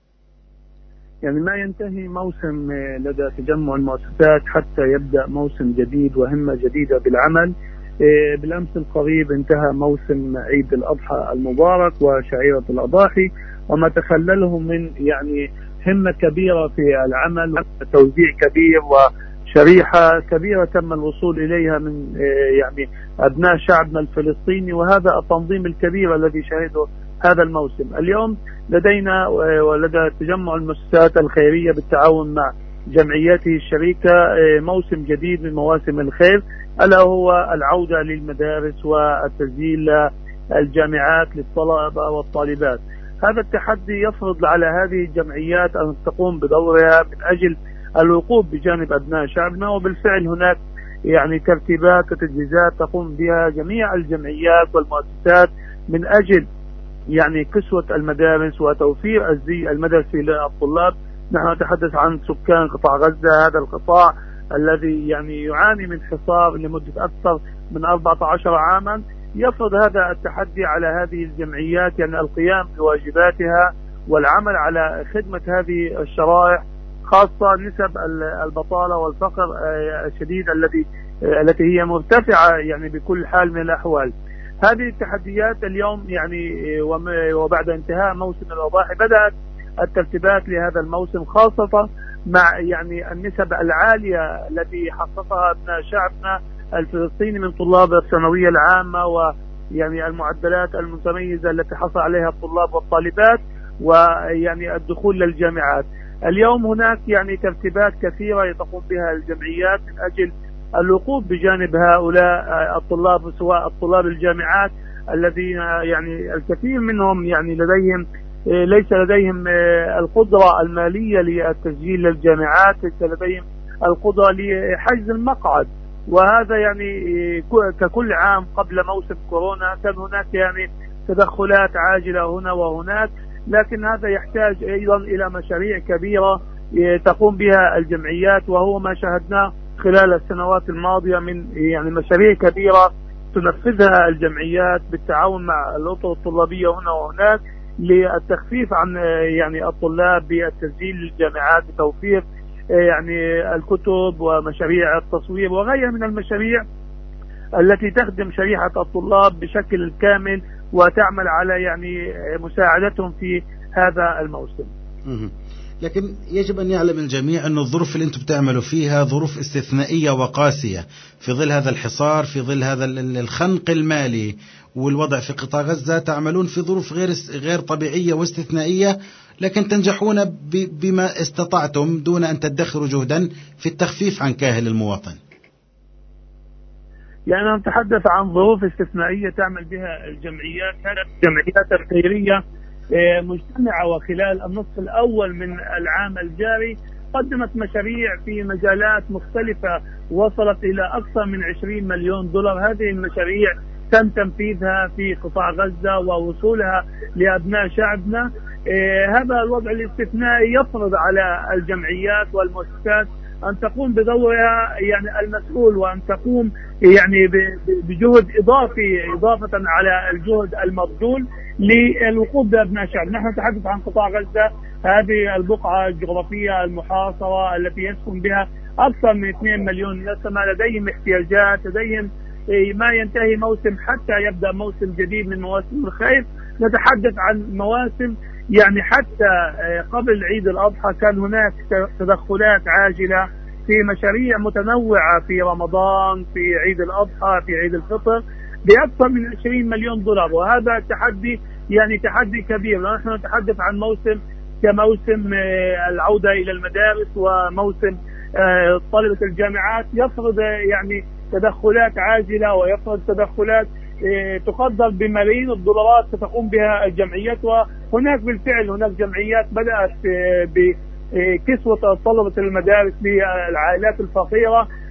يعني ما ينتهي موسم لدى تجمع المؤسسات حتى يبدأ موسم جديد وهمة جديدة بالعمل. بالأمس القريب انتهى موسم عيد الأضحى المبارك وشعيرة الأضاحي، وما تخلله من يعني همة كبيرة في العمل وتوزيع كبير وشريحة كبيرة تم الوصول إليها من يعني أبناء شعبنا الفلسطيني، وهذا التنظيم الكبير الذي شهده هذا الموسم. اليوم لدينا ولدى تجمع المؤسسات الخيرية بالتعاون مع جمعياته الشريكة موسم جديد من مواسم الخير، ألا هو العودة للمدارس والتسجيل للجامعات للطلبة والطالبات. هذا التحدي يفرض على هذه الجمعيات أن تقوم بدورها من أجل الوقوف بجانب أبناء شعبنا، وبالفعل هناك يعني ترتيبات وتجهيزات تقوم بها جميع الجمعيات والمؤسسات من أجل يعني كسوة المدارس وتوفير الزي المدرسي للطلاب. نحن نتحدث عن سكان قطاع غزة، هذا القطاع الذي يعني يعاني من حصار لمدة أكثر من 14 عاما. يفرض هذا التحدي على هذه الجمعيات يعني القيام بواجباتها والعمل على خدمة هذه الشرائح، خاصة نسب البطالة والفقر الشديد التي هي مرتفعة يعني بكل حال من الأحوال. هذه التحديات اليوم يعني وبعد انتهاء موسم الأضاحي بدأت الترتيبات لهذا الموسم، خاصة مع يعني النسب العالية التي حققها أبناء شعبنا الفلسطيني من طلاب الثانوية العامة، ويعني المعدلات المتميزة التي حصل عليها الطلاب والطالبات، ويعني الدخول للجامعات. اليوم هناك يعني ترتيبات كثيرة تقوم بها الجمعيات من أجل الوقوف بجانب هؤلاء الطلاب، سواء الطلاب الجامعات الذين يعني الكثير منهم يعني ليس لديهم القدرة المالية للتسجيل للجامعات، ليس لديهم القدرة لحجز المقعد. وهذا يعني ككل عام قبل موسم كورونا كان هناك يعني تدخلات عاجلة هنا وهناك، لكن هذا يحتاج أيضا إلى مشاريع كبيرة تقوم بها الجمعيات، وهو ما شاهدناه خلال السنوات الماضية من يعني مشاريع كبيرة تنفذها الجمعيات بالتعاون مع الأطر الطلابية هنا وهناك للتخفيف عن يعني الطلاب بالتسجيل للجامعات، بتوفير يعني الكتب ومشاريع التصوير وغيرها من المشاريع التي تخدم شريحة الطلاب بشكل كامل وتعمل على يعني مساعدتهم في هذا الموسم. لكن يجب أن يعلم الجميع أن الظروف اللي أنتم بتعملوا فيها ظروف استثنائية وقاسية في ظل هذا الحصار، في ظل هذا الخنق المالي والوضع في قطاع غزة. تعملون في ظروف غير طبيعية واستثنائية، لكن تنجحون بما استطعتم دون أن تدخروا جهدا في التخفيف عن كاهل المواطن. يعني نتحدث عن ظروف استثنائية تعمل بها الجمعيات. كانت الجمعيات الخيرية مجتمعة، وخلال النصف الأول من العام الجاري قدمت مشاريع في مجالات مختلفة وصلت إلى أكثر من 20 مليون دولار. هذه المشاريع تم تنفيذها في قطاع غزة ووصولها لأبناء شعبنا. هذا الوضع الاستثنائي يفرض على الجمعيات والمؤسسات أن تقوم بدورها يعني المسؤول، وأن تقوم يعني بجهد إضافة على الجهد المبذول للوقوف بأبناء الشعب. نحن نتحدث عن قطاع غزة، هذه البقعة الجغرافية المحاصرة التي يسكن بها أكثر من 2 مليون نسمة، لديهم احتياجات، لديهم ما ينتهي موسم حتى يبدأ موسم جديد من مواسم الخير. نتحدث عن مواسم يعني حتى قبل عيد الأضحى كان هناك تدخلات عاجلة في مشاريع متنوعة في رمضان، في عيد الأضحى، في عيد الفطر، بأكثر من 20 مليون دولار. وهذا التحدي يعني تحدي كبير. نحن نتحدث عن موسم كموسم العودة إلى المدارس وموسم طلبة الجامعات، يفرض يعني تدخلات عاجلة ويفرض تدخلات تقدر بملايين الدولارات ستقوم بها الجمعيات. وهناك بالفعل هناك جمعيات بدأت بكسوة طلبة المدارس للعائلات الفقيرة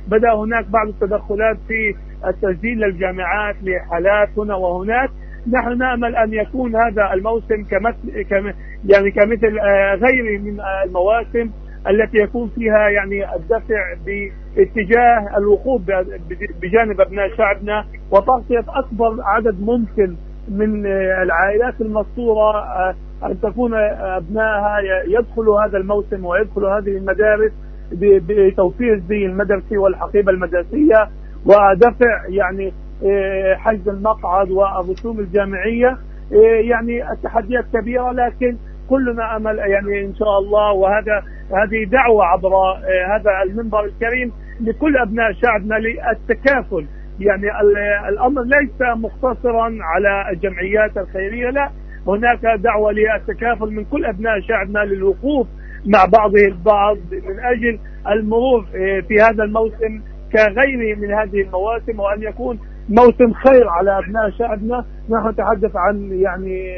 بدأ هناك بعض التدخلات في التسجيل للجامعات لحالات هنا وهناك. نحن نأمل أن يكون هذا الموسم كمثل غيره من المواسم التي يكون فيها يعني الدفع باتجاه الوقوف بجانب أبناء شعبنا وتغطية أكبر عدد ممكن من العائلات المسطورة، أن تكون أبنائها يدخلوا هذا الموسم ويدخلوا هذه المدارس بتوفير الزي المدرسي والحقيبة المدرسية ودفع يعني حجز المقعد والرسوم الجامعية. يعني التحديات كبيرة، لكن كلنا أمل يعني إن شاء الله، هذه دعوة عبر هذا المنبر الكريم لكل أبناء شعبنا للتكافل. يعني الأمر ليس مقتصرا على الجمعيات الخيرية، لا، هناك دعوة للتكافل من كل أبناء شعبنا للوقوف مع بعضه البعض من أجل المرور في هذا الموسم كغيره من هذه المواسم، وأن يكون موسم خير على أبناء شعبنا. نحن نتحدث عن يعني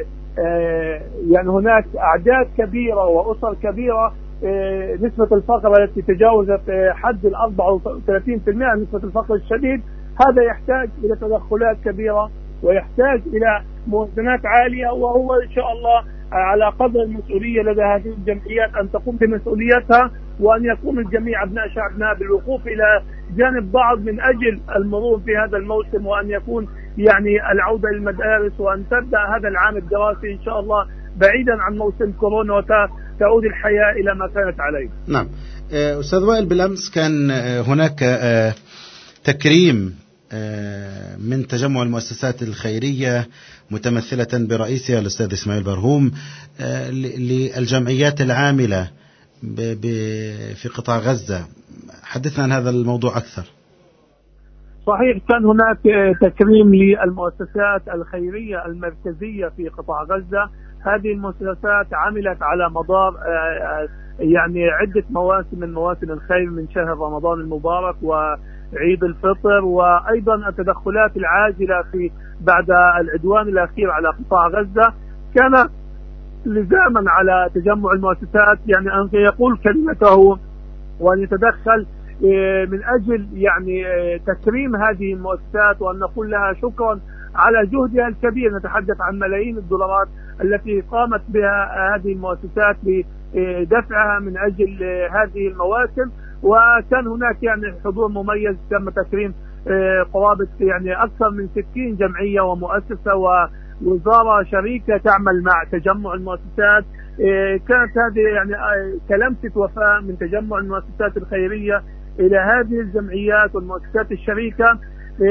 هناك أعداد كبيرة وأسر كبيرة، نسبة الفقر التي تجاوزت حد 34% نسبة الفقر الشديد. هذا يحتاج إلى تدخلات كبيرة ويحتاج إلى موازنات عالية، وهو إن شاء الله على قدر المسؤولية لدى هذه الجمعيات أن تقوم بمسؤوليتها، وأن يقوم الجميع أبناء شعبنا بالوقوف إلى جانب بعض من أجل المرور في هذا الموسم، وأن يكون يعني العودة للمدارس، وأن تبدأ هذا العام الدراسي إن شاء الله بعيدا عن موسم كورونا وتعود الحياة إلى ما كانت عليه. نعم أستاذ وائل، بالأمس كان هناك تكريم من تجمع المؤسسات الخيرية متمثلة برئيسها الأستاذ إسماعيل برهوم للجمعيات العاملة في قطاع غزة. حدثنا عن هذا الموضوع أكثر. صحيح، كان هناك تكريم للمؤسسات الخيرية المركزية في قطاع غزة. هذه المؤسسات عملت على مدار يعني عدة مواسم من مواسم الخير، من شهر رمضان المبارك وعيد الفطر، وأيضا التدخلات العاجلة في بعد العدوان الأخير على قطاع غزة. كان لزاما على تجمع المؤسسات يعني أن يقول كلمته وأن يتدخل من أجل يعني تكريم هذه المؤسسات، وأن نقول لها شكرا على جهدها الكبير. نتحدث عن ملايين الدولارات التي قامت بها هذه المؤسسات بدفعها من أجل هذه المواسم. وكان هناك يعني حضور مميز، تم تكريم قرابة يعني أكثر من 60 جمعية ومؤسسة ووزارة شريكة تعمل مع تجمع المؤسسات. كانت هذه يعني كلمسة وفاء من تجمع المؤسسات الخيرية إلى هذه الجمعيات والمؤسسات الشريكة،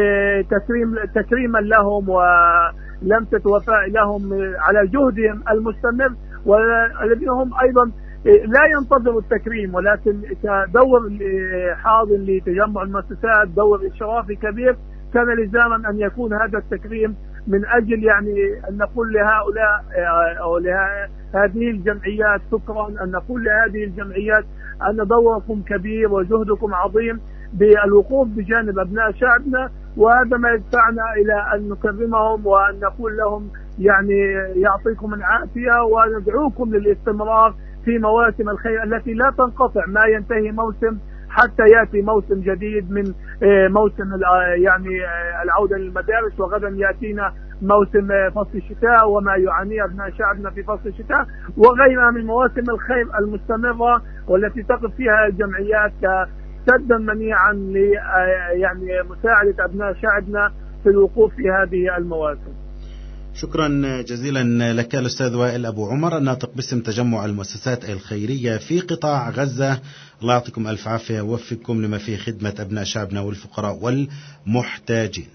تكريما لهم ولمسة وفاء لهم على جهدهم المستمر، والذين هم أيضا لا ينتظروا التكريم، ولكن كدور حاضر لتجمع المؤسسات، دور إشرافي كبير، كان لزاما أن يكون هذا التكريم من أجل يعني أن نقول لهؤلاء أو لهذه الجمعيات شكرا، أن نقول لهذه الجمعيات أن دوركم كبير وجهدكم عظيم بالوقوف بجانب أبناء شعبنا، وهذا ما يدفعنا إلى أن نكرمهم وأن نقول لهم يعني يعطيكم العافية، وندعوكم للاستمرار في مواسم الخير التي لا تنقطع، ما ينتهي موسم حتى يأتي موسم جديد من موسم يعني العودة للمدارس، وغدا يأتينا موسم فصل الشتاء وما يعانيه أبناء شعبنا في فصل الشتاء، وغيرها من مواسم الخير المستمرة والتي تقف فيها الجمعيات سدا منيعا يعني مساعدة أبناء شعبنا في الوقوف في هذه المواسم. شكرا جزيلا لك الأستاذ وائل أبو عمر، الناطق باسم تجمع المؤسسات الخيرية في قطاع غزة. الله يعطيكم ألف عافية ووفقكم لما فيه خدمة أبناء شعبنا والفقراء والمحتاجين.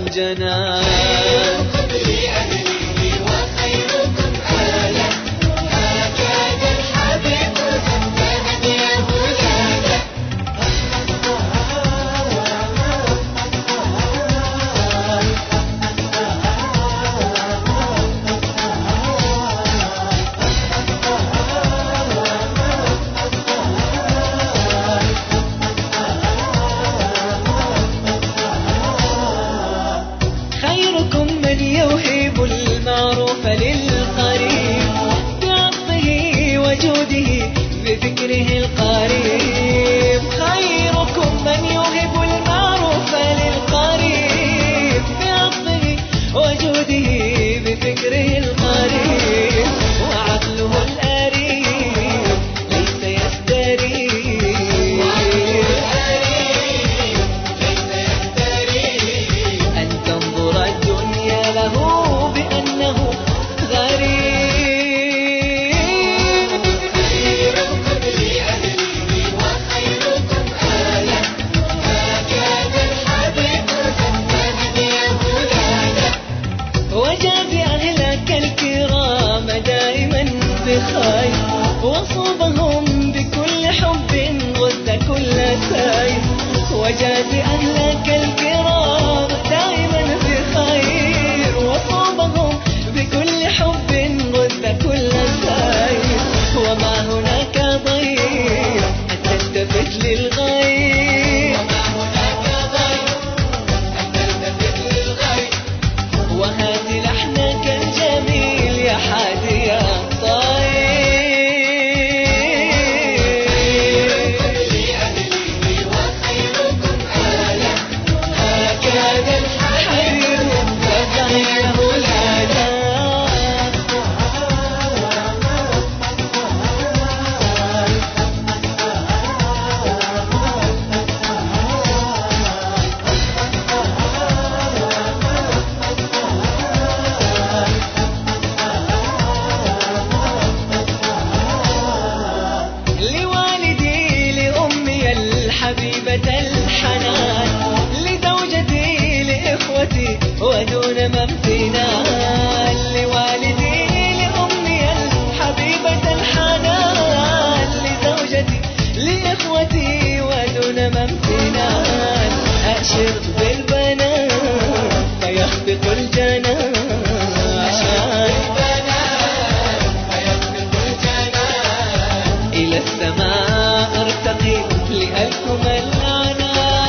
جنان. وجاد أهلك الكرام دائما بخير، وصوبهم بكل حب غد كل سير، وما هناك ضير حتى التفت للغير، وهات لحنك الجميل يا حادي يا طير. ودون ما امتنان لوالدي لأمي الحبيبة الحنان، لزوجتي لإخوتي ودون ما امتنان، أشر بالبنان فيخفق الجنان، إلى السماء أرتقي لألكم العنان.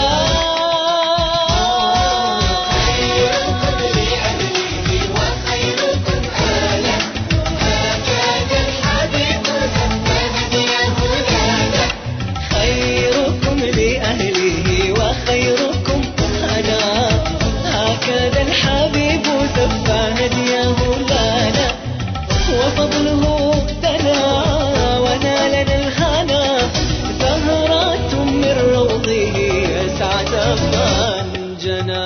وخيركم أنا هكذا الحبيب سفى هديه لنا، وفضله دنا ونالنا الهنا، زهرات من روضه أسعد من جنى.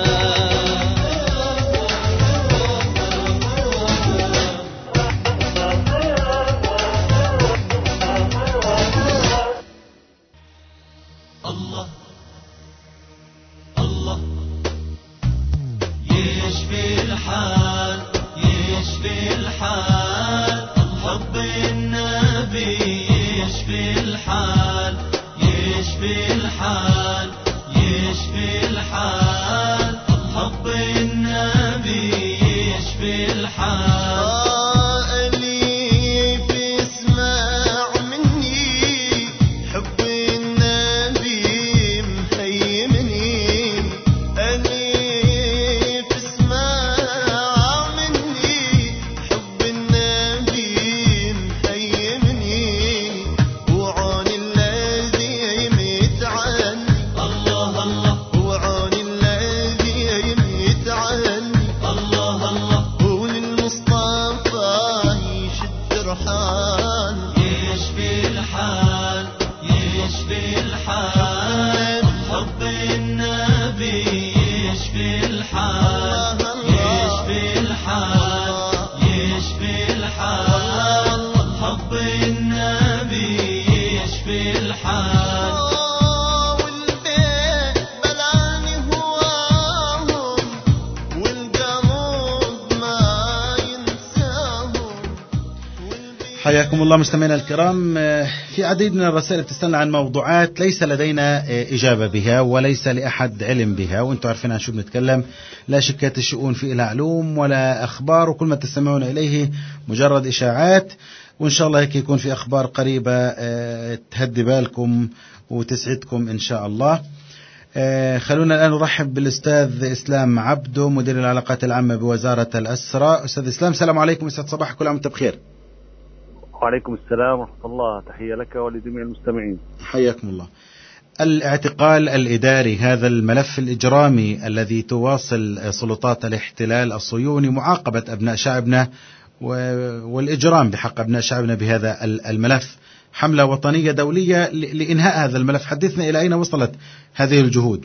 حياكم الله مستمعينا الكرام. في عديد من الرسائل بتستنى عن موضوعات ليس لدينا إجابة بها وليس لأحد علم بها، وانتم عارفين عن شو بنتكلم. لا شكات الشؤون في لها علوم ولا أخبار، وكل ما تستمعون إليه مجرد إشاعات، وإن شاء الله هيك يكون في أخبار قريبة تهدي بالكم وتسعدكم إن شاء الله. خلونا الآن نرحب بالأستاذ إسلام عبدو، مدير العلاقات العامة بوزارة الأسرة. أستاذ إسلام، السلام عليكم، يسعد صباحك، كل عام وأنت بخير. وعليكم السلام ورحمة الله، تحية لك ولجميع المستمعين. حياكم الله. الاعتقال الإداري، هذا الملف الإجرامي الذي تواصل سلطات الاحتلال الصهيوني معاقبة أبناء شعبنا والإجرام بحق أبناء شعبنا بهذا الملف، حملة وطنية دولية لإنهاء هذا الملف. حدثنا إلى أين وصلت هذه الجهود؟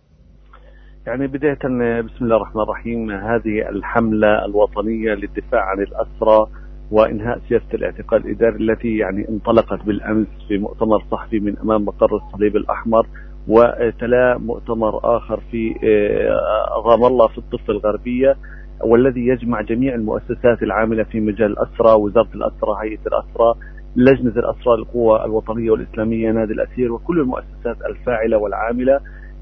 يعني بداية بسم الله الرحمن الرحيم، هذه الحملة الوطنية للدفاع عن الأسرى وإنهاء سياسة الاعتقال الإداري التي يعني انطلقت بالأمس في مؤتمر صحفي من أمام مقر الصليب الأحمر، وتلا مؤتمر آخر في رام الله في الضفة الغربية، والذي يجمع جميع المؤسسات العاملة في مجال الأسرى، وزارة الأسرى، هيئة الأسرى، لجنة الأسرى، القوى الوطنية والإسلامية، نادي الأسير، وكل المؤسسات الفاعلة والعاملة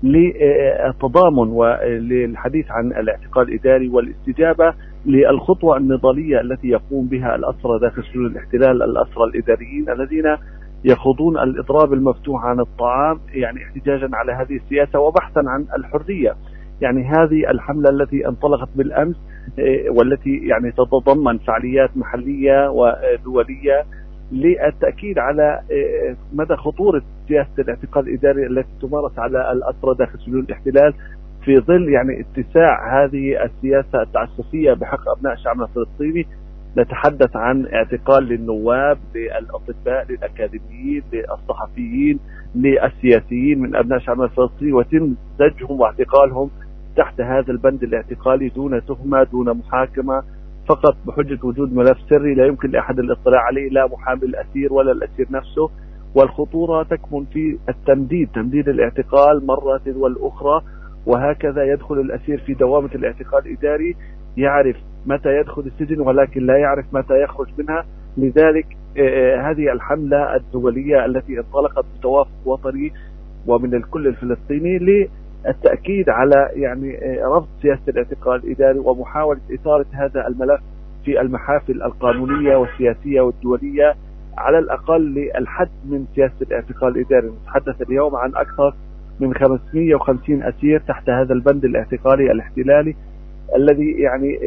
للتضامن وللحديث عن الاعتقال الإداري والاستجابة للخطوة النضالية التي يقوم بها الأسرى داخل سجون الاحتلال، الأسرى الإداريين الذين يخوضون الإضراب المفتوح عن الطعام، يعني احتجاجا على هذه السياسة وبحثا عن الحرية. يعني هذه الحملة التي انطلقت بالأمس والتي يعني تتضمن فعاليات محلية ودولية للتأكيد على مدى خطورة سياسة الاعتقال الإداري التي تمارس على الأسرى داخل سجون الاحتلال في ظل يعني اتساع هذه السياسة التعسفية بحق أبناء شعبنا الفلسطيني. نتحدث عن اعتقال للنواب، للأطباء، للأكاديميين، للصحفيين، للسياسيين من أبناء شعبنا الفلسطيني، وتم زجهم واعتقالهم تحت هذا البند الاعتقالي دون تهمة، دون محاكمة، فقط بحجة وجود ملف سري لا يمكن لأحد الاطلاع عليه، لا محامي الأسير ولا الأسير نفسه. والخطورة تكمن في تمديد الاعتقال مرة والأخرى، وهكذا يدخل الأسير في دوامة الاعتقال الإداري، يعرف متى يدخل السجن ولكن لا يعرف متى يخرج منها. لذلك هذه الحملة الدولية التي انطلقت بتوافق وطني ومن الكل الفلسطيني للتأكيد على يعني رفض سياسة الاعتقال الإداري ومحاولة إثارة هذا الملف في المحافل القانونية والسياسية والدولية، على الأقل للحد من سياسة الاعتقال الإداري. نتحدث اليوم عن أكثر من 550 أسير تحت هذا البند الاعتقالي الاحتلالي الذي يعني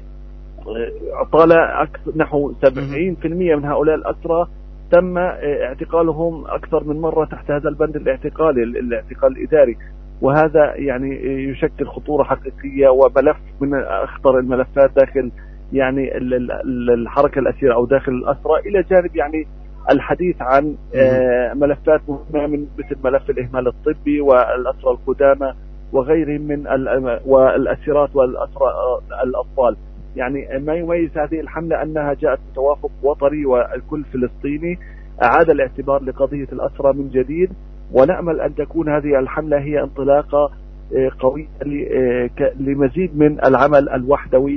طال نحو 70% من هؤلاء الأسرى تم اعتقالهم أكثر من مرة تحت هذا البند الاعتقالي الاعتقال الإداري، وهذا يعني يشكل خطورة حقيقية وملف من أخطر الملفات داخل يعني الحركة الأسيرة أو داخل الأسرى، إلى جانب يعني الحديث عن ملفات مهمة من مثل ملف الإهمال الطبي والأسرى القدامى وغيرهم من والأسيرات والأسرى الأطفال. يعني ما يميز هذه الحملة أنها جاءت بتوافق وطني والكل فلسطيني أعاد الاعتبار لقضية الأسرى من جديد، ونأمل أن تكون هذه الحملة هي انطلاقة قوية لمزيد من العمل الوحدوي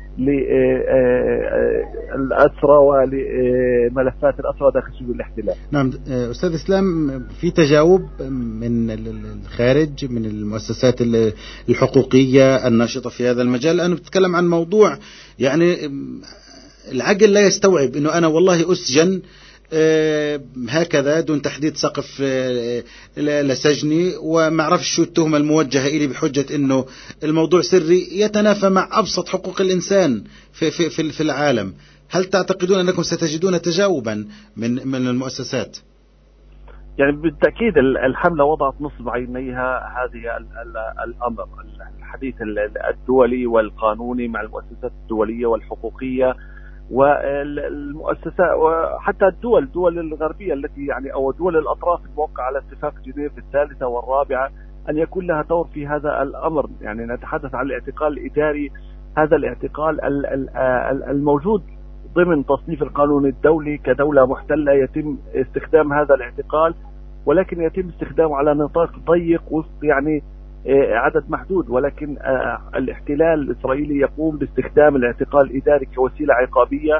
للأسرى ولملفات الأسرى داخل سجون الاحتلال. نعم أستاذ إسلام، في تجاوب من الخارج من المؤسسات الحقوقية الناشطة في هذا المجال. أنا بتكلم عن موضوع يعني العقل لا يستوعب إنه أنا والله أسجن هكذا دون تحديد سقف لسجني وما عرفش شو التهمة الموجهة إلي بحجة إنه الموضوع سري، يتنافى مع أبسط حقوق الإنسان في العالم. هل تعتقدون أنكم ستجدون تجاوبا من المؤسسات؟ يعني بالتأكيد الحملة وضعت نصب عينيها هذه الأمر، الحديث الدولي والقانوني مع المؤسسات الدولية والحقوقية والمؤسسات وحتى الدول الغربية التي يعني أو دول الأطراف الموقعة على اتفاق جنيف الثالثة والرابعة أن يكون لها دور في هذا الأمر. يعني نتحدث عن الاعتقال الإداري، هذا الاعتقال الموجود ضمن تصنيف القانون الدولي كدولة محتلة، يتم استخدام هذا الاعتقال، ولكن يتم استخدامه على نطاق ضيق وسط يعني عدد محدود، ولكن الاحتلال الإسرائيلي يقوم باستخدام الاعتقال الإداري كوسيلة عقابية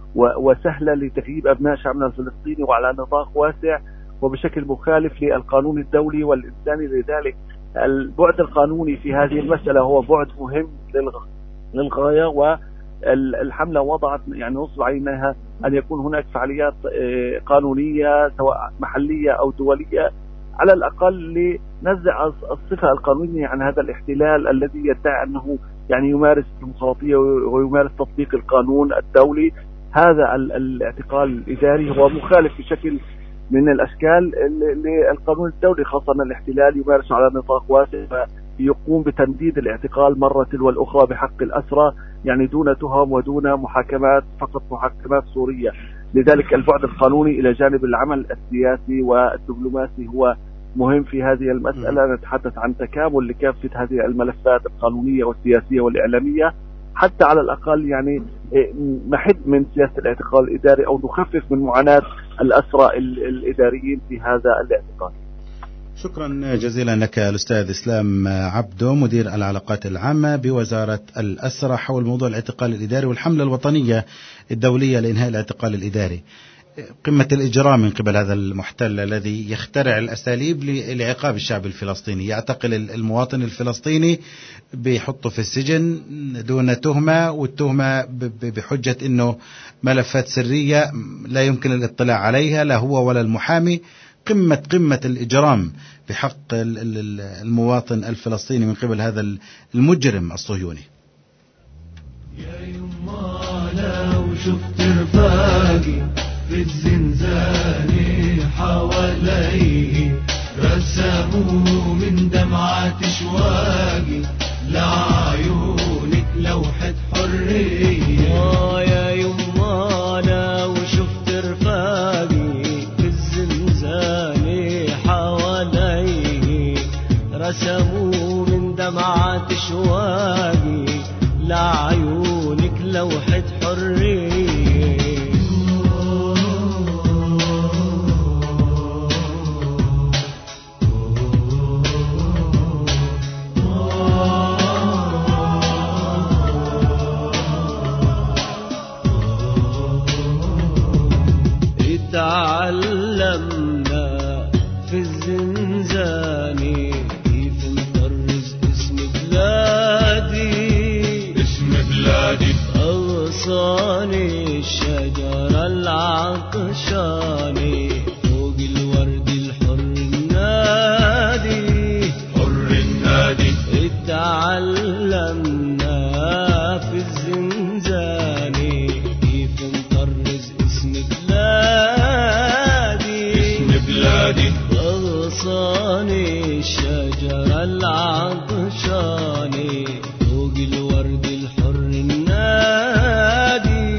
وسهلة لتغييب أبناء شعبنا الفلسطيني وعلى نطاق واسع وبشكل مخالف للقانون الدولي والإنساني. لذلك البعد القانوني في هذه المسألة هو بعد مهم للغاية، والحملة وضعت يعني نصب عينها أن يكون هناك فعاليات قانونية سواء محلية أو دولية على الأقل لنزع الصفة القانونية عن هذا الاحتلال الذي يدعي أنه يعني يمارس الديمقراطية ويمارس تطبيق القانون الدولي. هذا الاعتقال الإداري هو مخالف بشكل من الأشكال للقانون الدولي، خاصة أن الاحتلال يمارس على نطاق واسع يقوم بتمديد الاعتقال مرة تلو الأخرى بحق الأسرى، يعني دون تهم ودون محاكمات، فقط محاكمات صورية. لذلك البعد القانوني إلى جانب العمل السياسي والدبلوماسي هو مهم في هذه المسألة. نتحدث عن تكامل لكافة هذه الملفات القانونية والسياسية والإعلامية حتى على الأقل يعني نحد من سياسة الاعتقال الإداري أو نخفف من معاناة الأسرى الإداريين في هذا الاعتقال. شكرا جزيلا لك الأستاذ إسلام عبدو، مدير العلاقات العامة بوزارة الأسرى، حول موضوع الاعتقال الإداري والحملة الوطنية الدولية لإنهاء الاعتقال الإداري. قمة الإجرام من قبل هذا المحتل الذي يخترع الأساليب لعقاب الشعب الفلسطيني، يعتقل المواطن الفلسطيني بيحطه في السجن دون تهمة، والتهمة بحجة أنه ملفات سرية لا يمكن الاطلاع عليها لا هو ولا المحامي. قمة الإجرام بحق المواطن الفلسطيني من قبل هذا المجرم الصهيوني. يا يما لو شفت رفاقي في الزنزان حوالي رسموا من دمعة شواقي لعيونك لوحة حرية. يا يما لو شفت رفاقي في الزنزان حوالي رسموا من دمعة شواقي لعيونك لوحة حرية. تعلمنا في الزنزان كيف نطرز اسم بلادي، اسم بلادي أغصاني الشجرة العطشاني فوق الورد الحر النادي، حر النادي. تعلمنا في الزنزان كيف نطرز اسم بلادي أغصاني الشجرة العطشاني فوق الورد الحر النادي.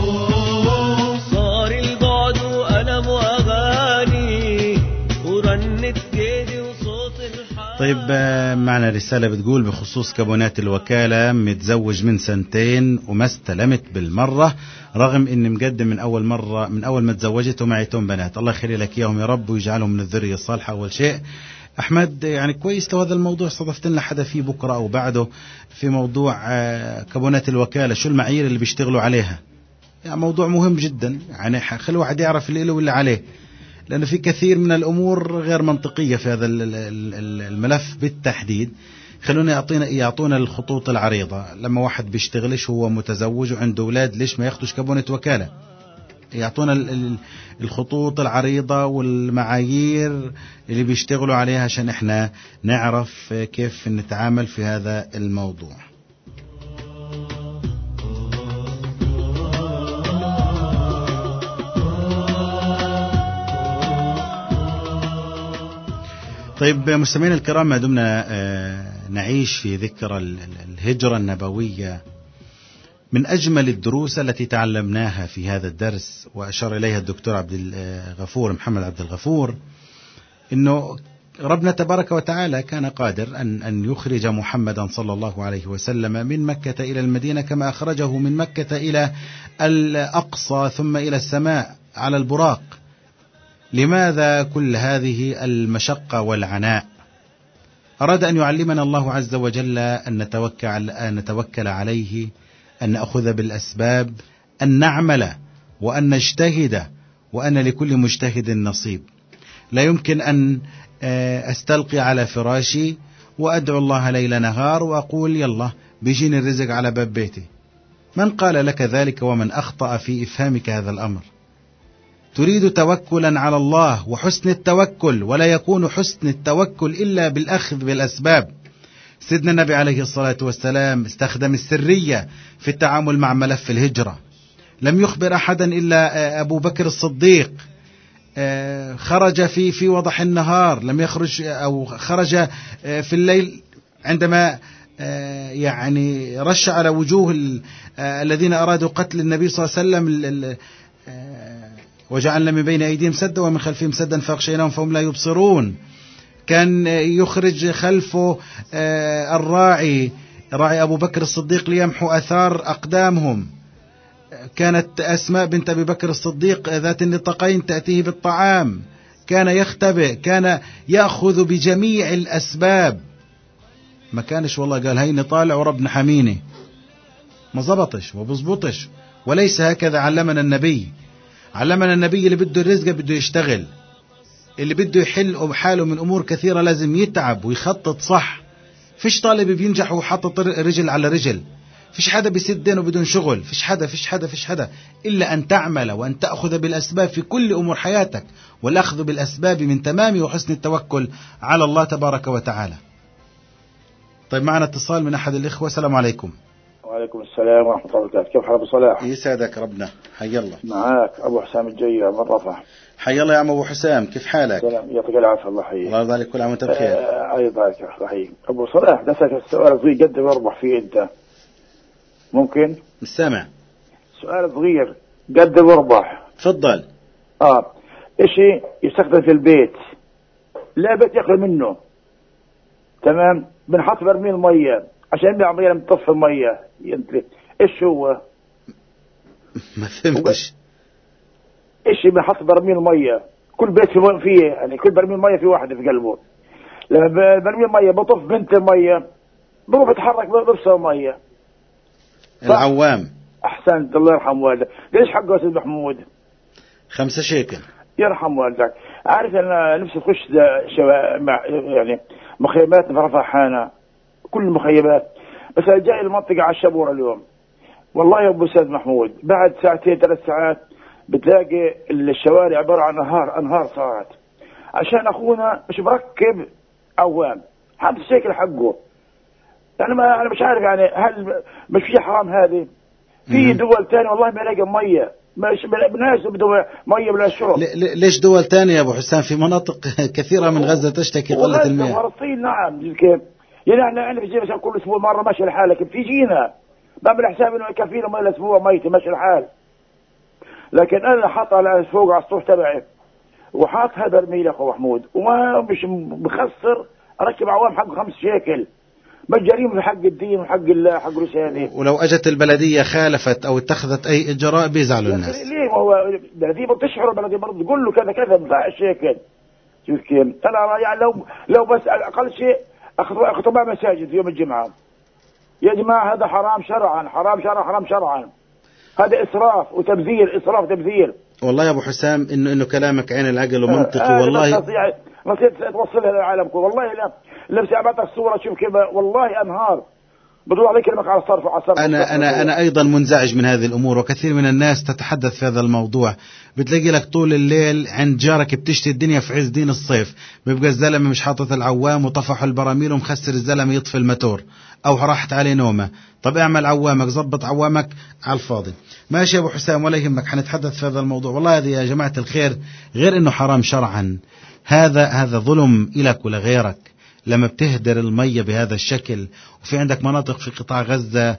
صار البعد وألم وأغاني ورنت كيدي وصوت الحال. طيب معنا رسالة بتقول بخصوص كابونات الوكالة: متزوج من 2 وما استلمت بالمرة رغم اني مقدم من اول ما تزوجت ومعي 8 بنات. الله يخلي لك اياهم يا رب ويجعلهم من الذرية الصالحة. اول شيء احمد، يعني كويس لو هذا الموضوع صدفت لنا حدا فيه بكرة او بعده في موضوع كابونات الوكالة، شو المعايير اللي بيشتغلوا عليها. يعني موضوع مهم جدا، يعني خلي واحد يعرف اللي له واللي عليه، لأن في كثير من الأمور غير منطقية في هذا الملف بالتحديد. خلونا يعطونا الخطوط العريضة. لما واحد بيشتغلش هو متزوج وعنده أولاد، ليش ما ياخدوش كابونة وكالة؟ يعطونا الخطوط العريضة والمعايير اللي بيشتغلوا عليها عشان احنا نعرف كيف نتعامل في هذا الموضوع. طيب مستمعينا الكرام، ما دمنا نعيش في ذكرى الهجرة النبوية، من أجمل الدروس التي تعلمناها في هذا الدرس وأشار إليها الدكتور محمد عبد الغفور، إنه ربنا تبارك وتعالى كان قادر أن يخرج محمدا صلى الله عليه وسلم من مكة إلى المدينة كما أخرجه من مكة إلى الأقصى ثم إلى السماء على البراق. لماذا كل هذه المشقة والعناء؟ أراد أن يعلمنا الله عز وجل أن نتوكل عليه، أن نأخذ بالأسباب، أن نعمل وأن نجتهد وأن لكل مجتهد نصيب. لا يمكن أن أستلقي على فراشي وأدعو الله ليل نهار وأقول يلا بيجيني الرزق على باب بيتي. من قال لك ذلك ومن أخطأ في إفهامك هذا الأمر؟ تريد توكلا على الله وحسن التوكل، ولا يكون حسن التوكل إلا بالأخذ بالأسباب. سيدنا النبي عليه الصلاة والسلام استخدم السرية في التعامل مع ملف الهجرة، لم يخبر أحدا إلا أبو بكر الصديق. خرج في وضح النهار، لم يخرج أو خرج في الليل عندما يعني رش على وجوه الذين أرادوا قتل النبي صلى الله عليه وسلم، وجعلنا من بين أيديهم سدا ومن خلفهم سدا فأغشيناهم فهم لا يبصرون. كان يخرج خلفه راعي أبو بكر الصديق ليمحو أثار أقدامهم. كانت أسماء بنت أبي بكر الصديق ذات النطاقين تأتيه بالطعام، كان يختبئ، كان يأخذ بجميع الأسباب. ما كانش والله قال هيني طالع وربنا حميني، ما زبطش وبزبطش. وليس هكذا علمنا النبي. علمنا النبي اللي بده الرزق بده يشتغل، اللي بده يحل حاله من أمور كثيرة لازم يتعب ويخطط صح. فيش طالب بينجح وحاطط رجل على رجل، فيش حدا بيسد دينه بدون شغل، فيش حدا إلا أن تعمل وأن تأخذ بالأسباب في كل أمور حياتك، والأخذ بالأسباب من تمام وحسن التوكل على الله تبارك وتعالى. طيب معنا اتصال من أحد الإخوة. السلام عليكم. وعليكم السلام ورحمة الله وبركاته. كيف حال أبو صلاح؟ يسعدك ربنا. حي الله. معاك أبو حسام الجية من رفح. حي الله يا عم أبو حسام، كيف حالك؟ سلام، يعطيك العافية. الله يحييك. الله يرضى عليك، كل عام وأنت بخير. أيضا الله يحييك. أبو صلاح نسألك السؤال صغير قد بربح فيه أنت، ممكن؟ السامع. سؤال صغير قد بربح. تفضل. إشي يستخدم في البيت، لا بيت يأكل منه، تمام؟ بنحط برميل مية عشان نبدأ لما تطفي المية ينتلي. إيش هو؟ ما فهمتش. إشي بنحط برميل مية، كل بيت فيه يعني كل برميل مية في واحدة في قلبه. لما برميل مية بطف بنت المية بروح يتحرك بفصل المية. العوام. أحسنت، الله يرحم والدك. ليش حقه يا سيد محمود؟ 5 شيكل. يرحم والدك. عارف أنا نفسي أخش يعني مخيمات في رفح هنا، كل المخيمات، بس جاي المنطقة على الشبورة اليوم. والله يا أبو سيد محمود بعد 2 3 ساعات بتلاقي الشوارع عبارة عن أنهار صارت، عشان أخونا مش بركب عوام 5 شيكل حقه. يعني أنا مش عارف يعني هل مش في حرام هذه؟ في دول تانية والله ما لاقي مية، مش بناس بدون مية بلا شرب. ليش دول تانية يا أبو حسام؟ في مناطق كثيرة من غزة تشتكي قلة المياه. وفلسطين نعم. كيف يعني أنا بيجي مثلا كل أسبوع مرة ماشي الحال، لكن تيجينا بعمل حساب إنه يكفينا مية الأسبوع ميتة ماشي الحال. لكن أنا حاط على فوق على السطح تبعي وحاطها برميل يا أخو محمود، وما مش بخسر أركب عوام حق 5 شيكل. ما الجريمة في حق الدين وحق الله حق رسالة. ولو أجت البلدية خالفت أو اتخذت أي إجراء بيزعلوا الناس. ليه؟ هو البلدية بتشعر، البلدية برضه تقول له كذا كذا بدفع الشيكل. شوف كيف أنا يعني لو بس أقل شيء خطباء مساجد في يوم الجمعة. يا جماعة هذا حرام شرعا، حرام شرعا. هذا إسراف وتبذير. والله يا أبو حسام إنه كلامك عين العقل ومنطقي. والله نصيحة توصلها للعالم كله. والله لا لبس أبعتك الصورة شوف كيف والله أنهار. بدو عليك كلمك على الصرف. أنا أيضا منزعج من هذه الأمور، وكثير من الناس تتحدث في هذا الموضوع. بتلاقي لك طول الليل عند جارك بتشتي الدنيا في عز دين الصيف، بيبقى الزلمة مش حاطط العوام وطفح البراميل ومخسر الزلمة يطفي الماتور أو راحت عليه نومة. طب اعمل عوامك، زبط عوامك على الفاضي. ماشي يا أبو حسام ولا يهمك، حنتحدث في هذا الموضوع. والله هذه يا جماعة الخير غير إنه حرام شرعا، هذا ظلم إلك ولغيرك لما بتهدر المية بهذا الشكل. وفي عندك مناطق في قطاع غزة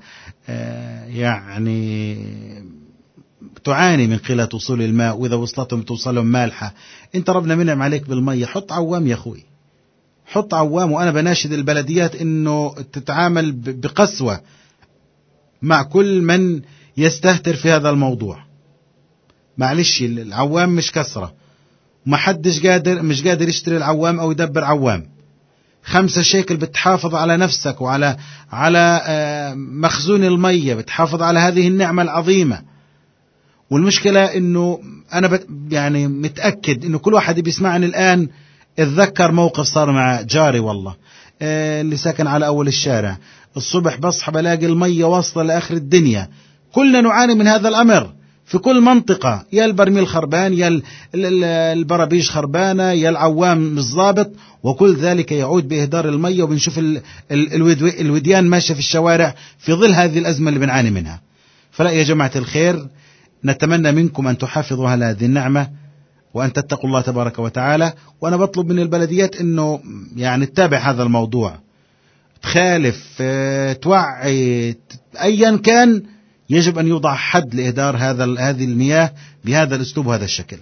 يعني تعاني من قلة وصول الماء، وإذا وصلتهم توصلهم مالحة. انت ربنا منعم عليك بالمية، حط عوام يا أخوي، حط عوام. وأنا بناشد البلديات إنه تتعامل بقسوة مع كل من يستهتر في هذا الموضوع. معلش العوام مش كسرة، وما حدش مش قادر يشتري العوام أو يدبر عوام. 5 شيكل بتحافظ على نفسك وعلى مخزون المية، بتحافظ على هذه النعمة العظيمة. والمشكلة إنه أنا يعني متأكد إنه كل واحد بيسمعني الآن اتذكر موقف صار مع جاري والله، اللي ساكن على أول الشارع. الصبح بصحى بلاقي المية واصلة لآخر الدنيا. كلنا نعاني من هذا الأمر في كل منطقة، يا البرميل خربان، يا البرابيش خربانة، يا العوام مش ضابط، وكل ذلك يعود بإهدار المية. وبنشوف الوديان ماشية في الشوارع في ظل هذه الأزمة اللي بنعاني منها. فلا يا جماعة الخير، نتمنى منكم أن تحافظوا على هذه النعمة وأن تتقوا الله تبارك وتعالى. وأنا بطلب من البلديات أنه يعني تتابع هذا الموضوع، تخالف، توعي، أيا كان يجب أن يوضع حد لإهدار هذه المياه بهذا الأسلوب وهذا الشكل.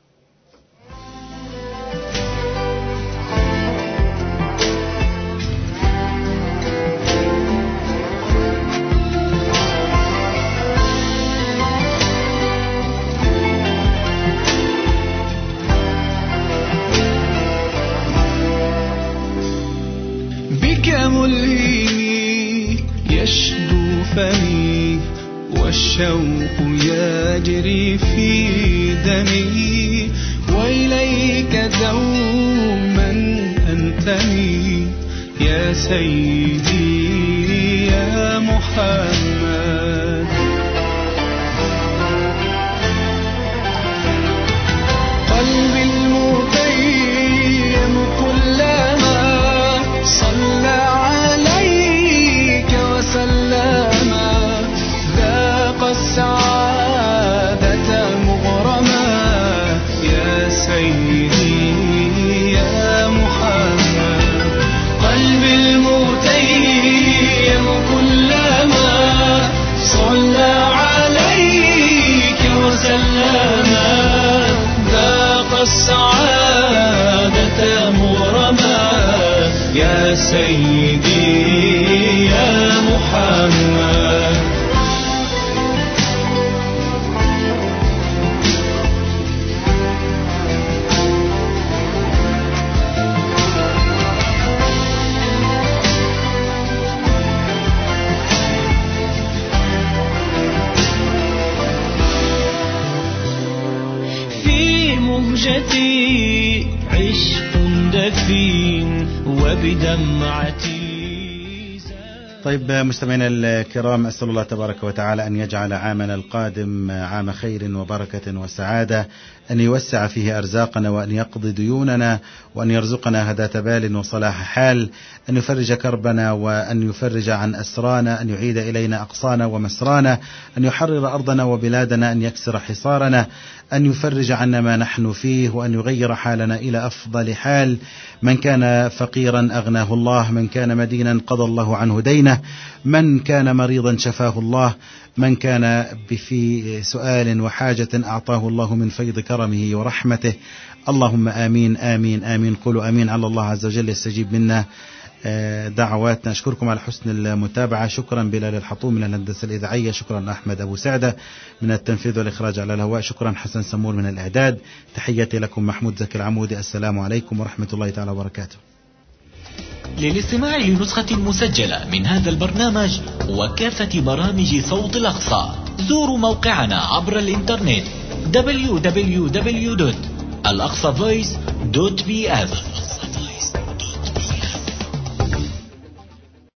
بك ملهي يشدو فمي والشوق يجري في دمي، وإليك دوما أنتمي يا سيدي يا محمد. قلبي المتيم كلما صلى عليك وسلم ذاق السعادة مغرما يا سيدي يا محمد. قلبي المتيم كلما صلى عليك وسلم ذاق السعادة مغرما يا سيدي يا محمد. في مهجتي عشق دفين وبدمعتي. طيب مستمعينا الكرام، أسأل الله تبارك وتعالى أن يجعل عامنا القادم عام خير وبركة وسعادة، أن يوسع فيه أرزاقنا، وأن يقضي ديوننا، وأن يرزقنا هداة بال وصلاح حال، أن يفرج كربنا، وأن يفرج عن أسرانا، أن يعيد إلينا أقصانا ومسرانا، أن يحرر أرضنا وبلادنا، أن يكسر حصارنا، أن يفرج عنا ما نحن فيه، وأن يغير حالنا إلى أفضل حال. من كان فقيرا أغناه الله، من كان مدينا قضى الله عنه دينه، من كان مريضا شفاه الله، من كان في سؤال وحاجة أعطاه الله من فيض كرمه ورحمته. اللهم آمين آمين آمين. قولوا آمين على الله عز وجل يستجيب منا دعواتنا. أشكركم على حسن المتابعة. شكرا بلال الحطوم من الهندسة الإذاعية، شكرا أحمد أبو سعدة من التنفيذ والإخراج على الهواء، شكرا حسن سمور من الإعداد. تحياتي لكم محمود زكي العمودي. السلام عليكم ورحمة الله تعالى وبركاته. للاستماع لنسخة مسجلة من هذا البرنامج وكافة برامج صوت الأقصى زوروا موقعنا عبر الإنترنت www.alaqsavoice.bf.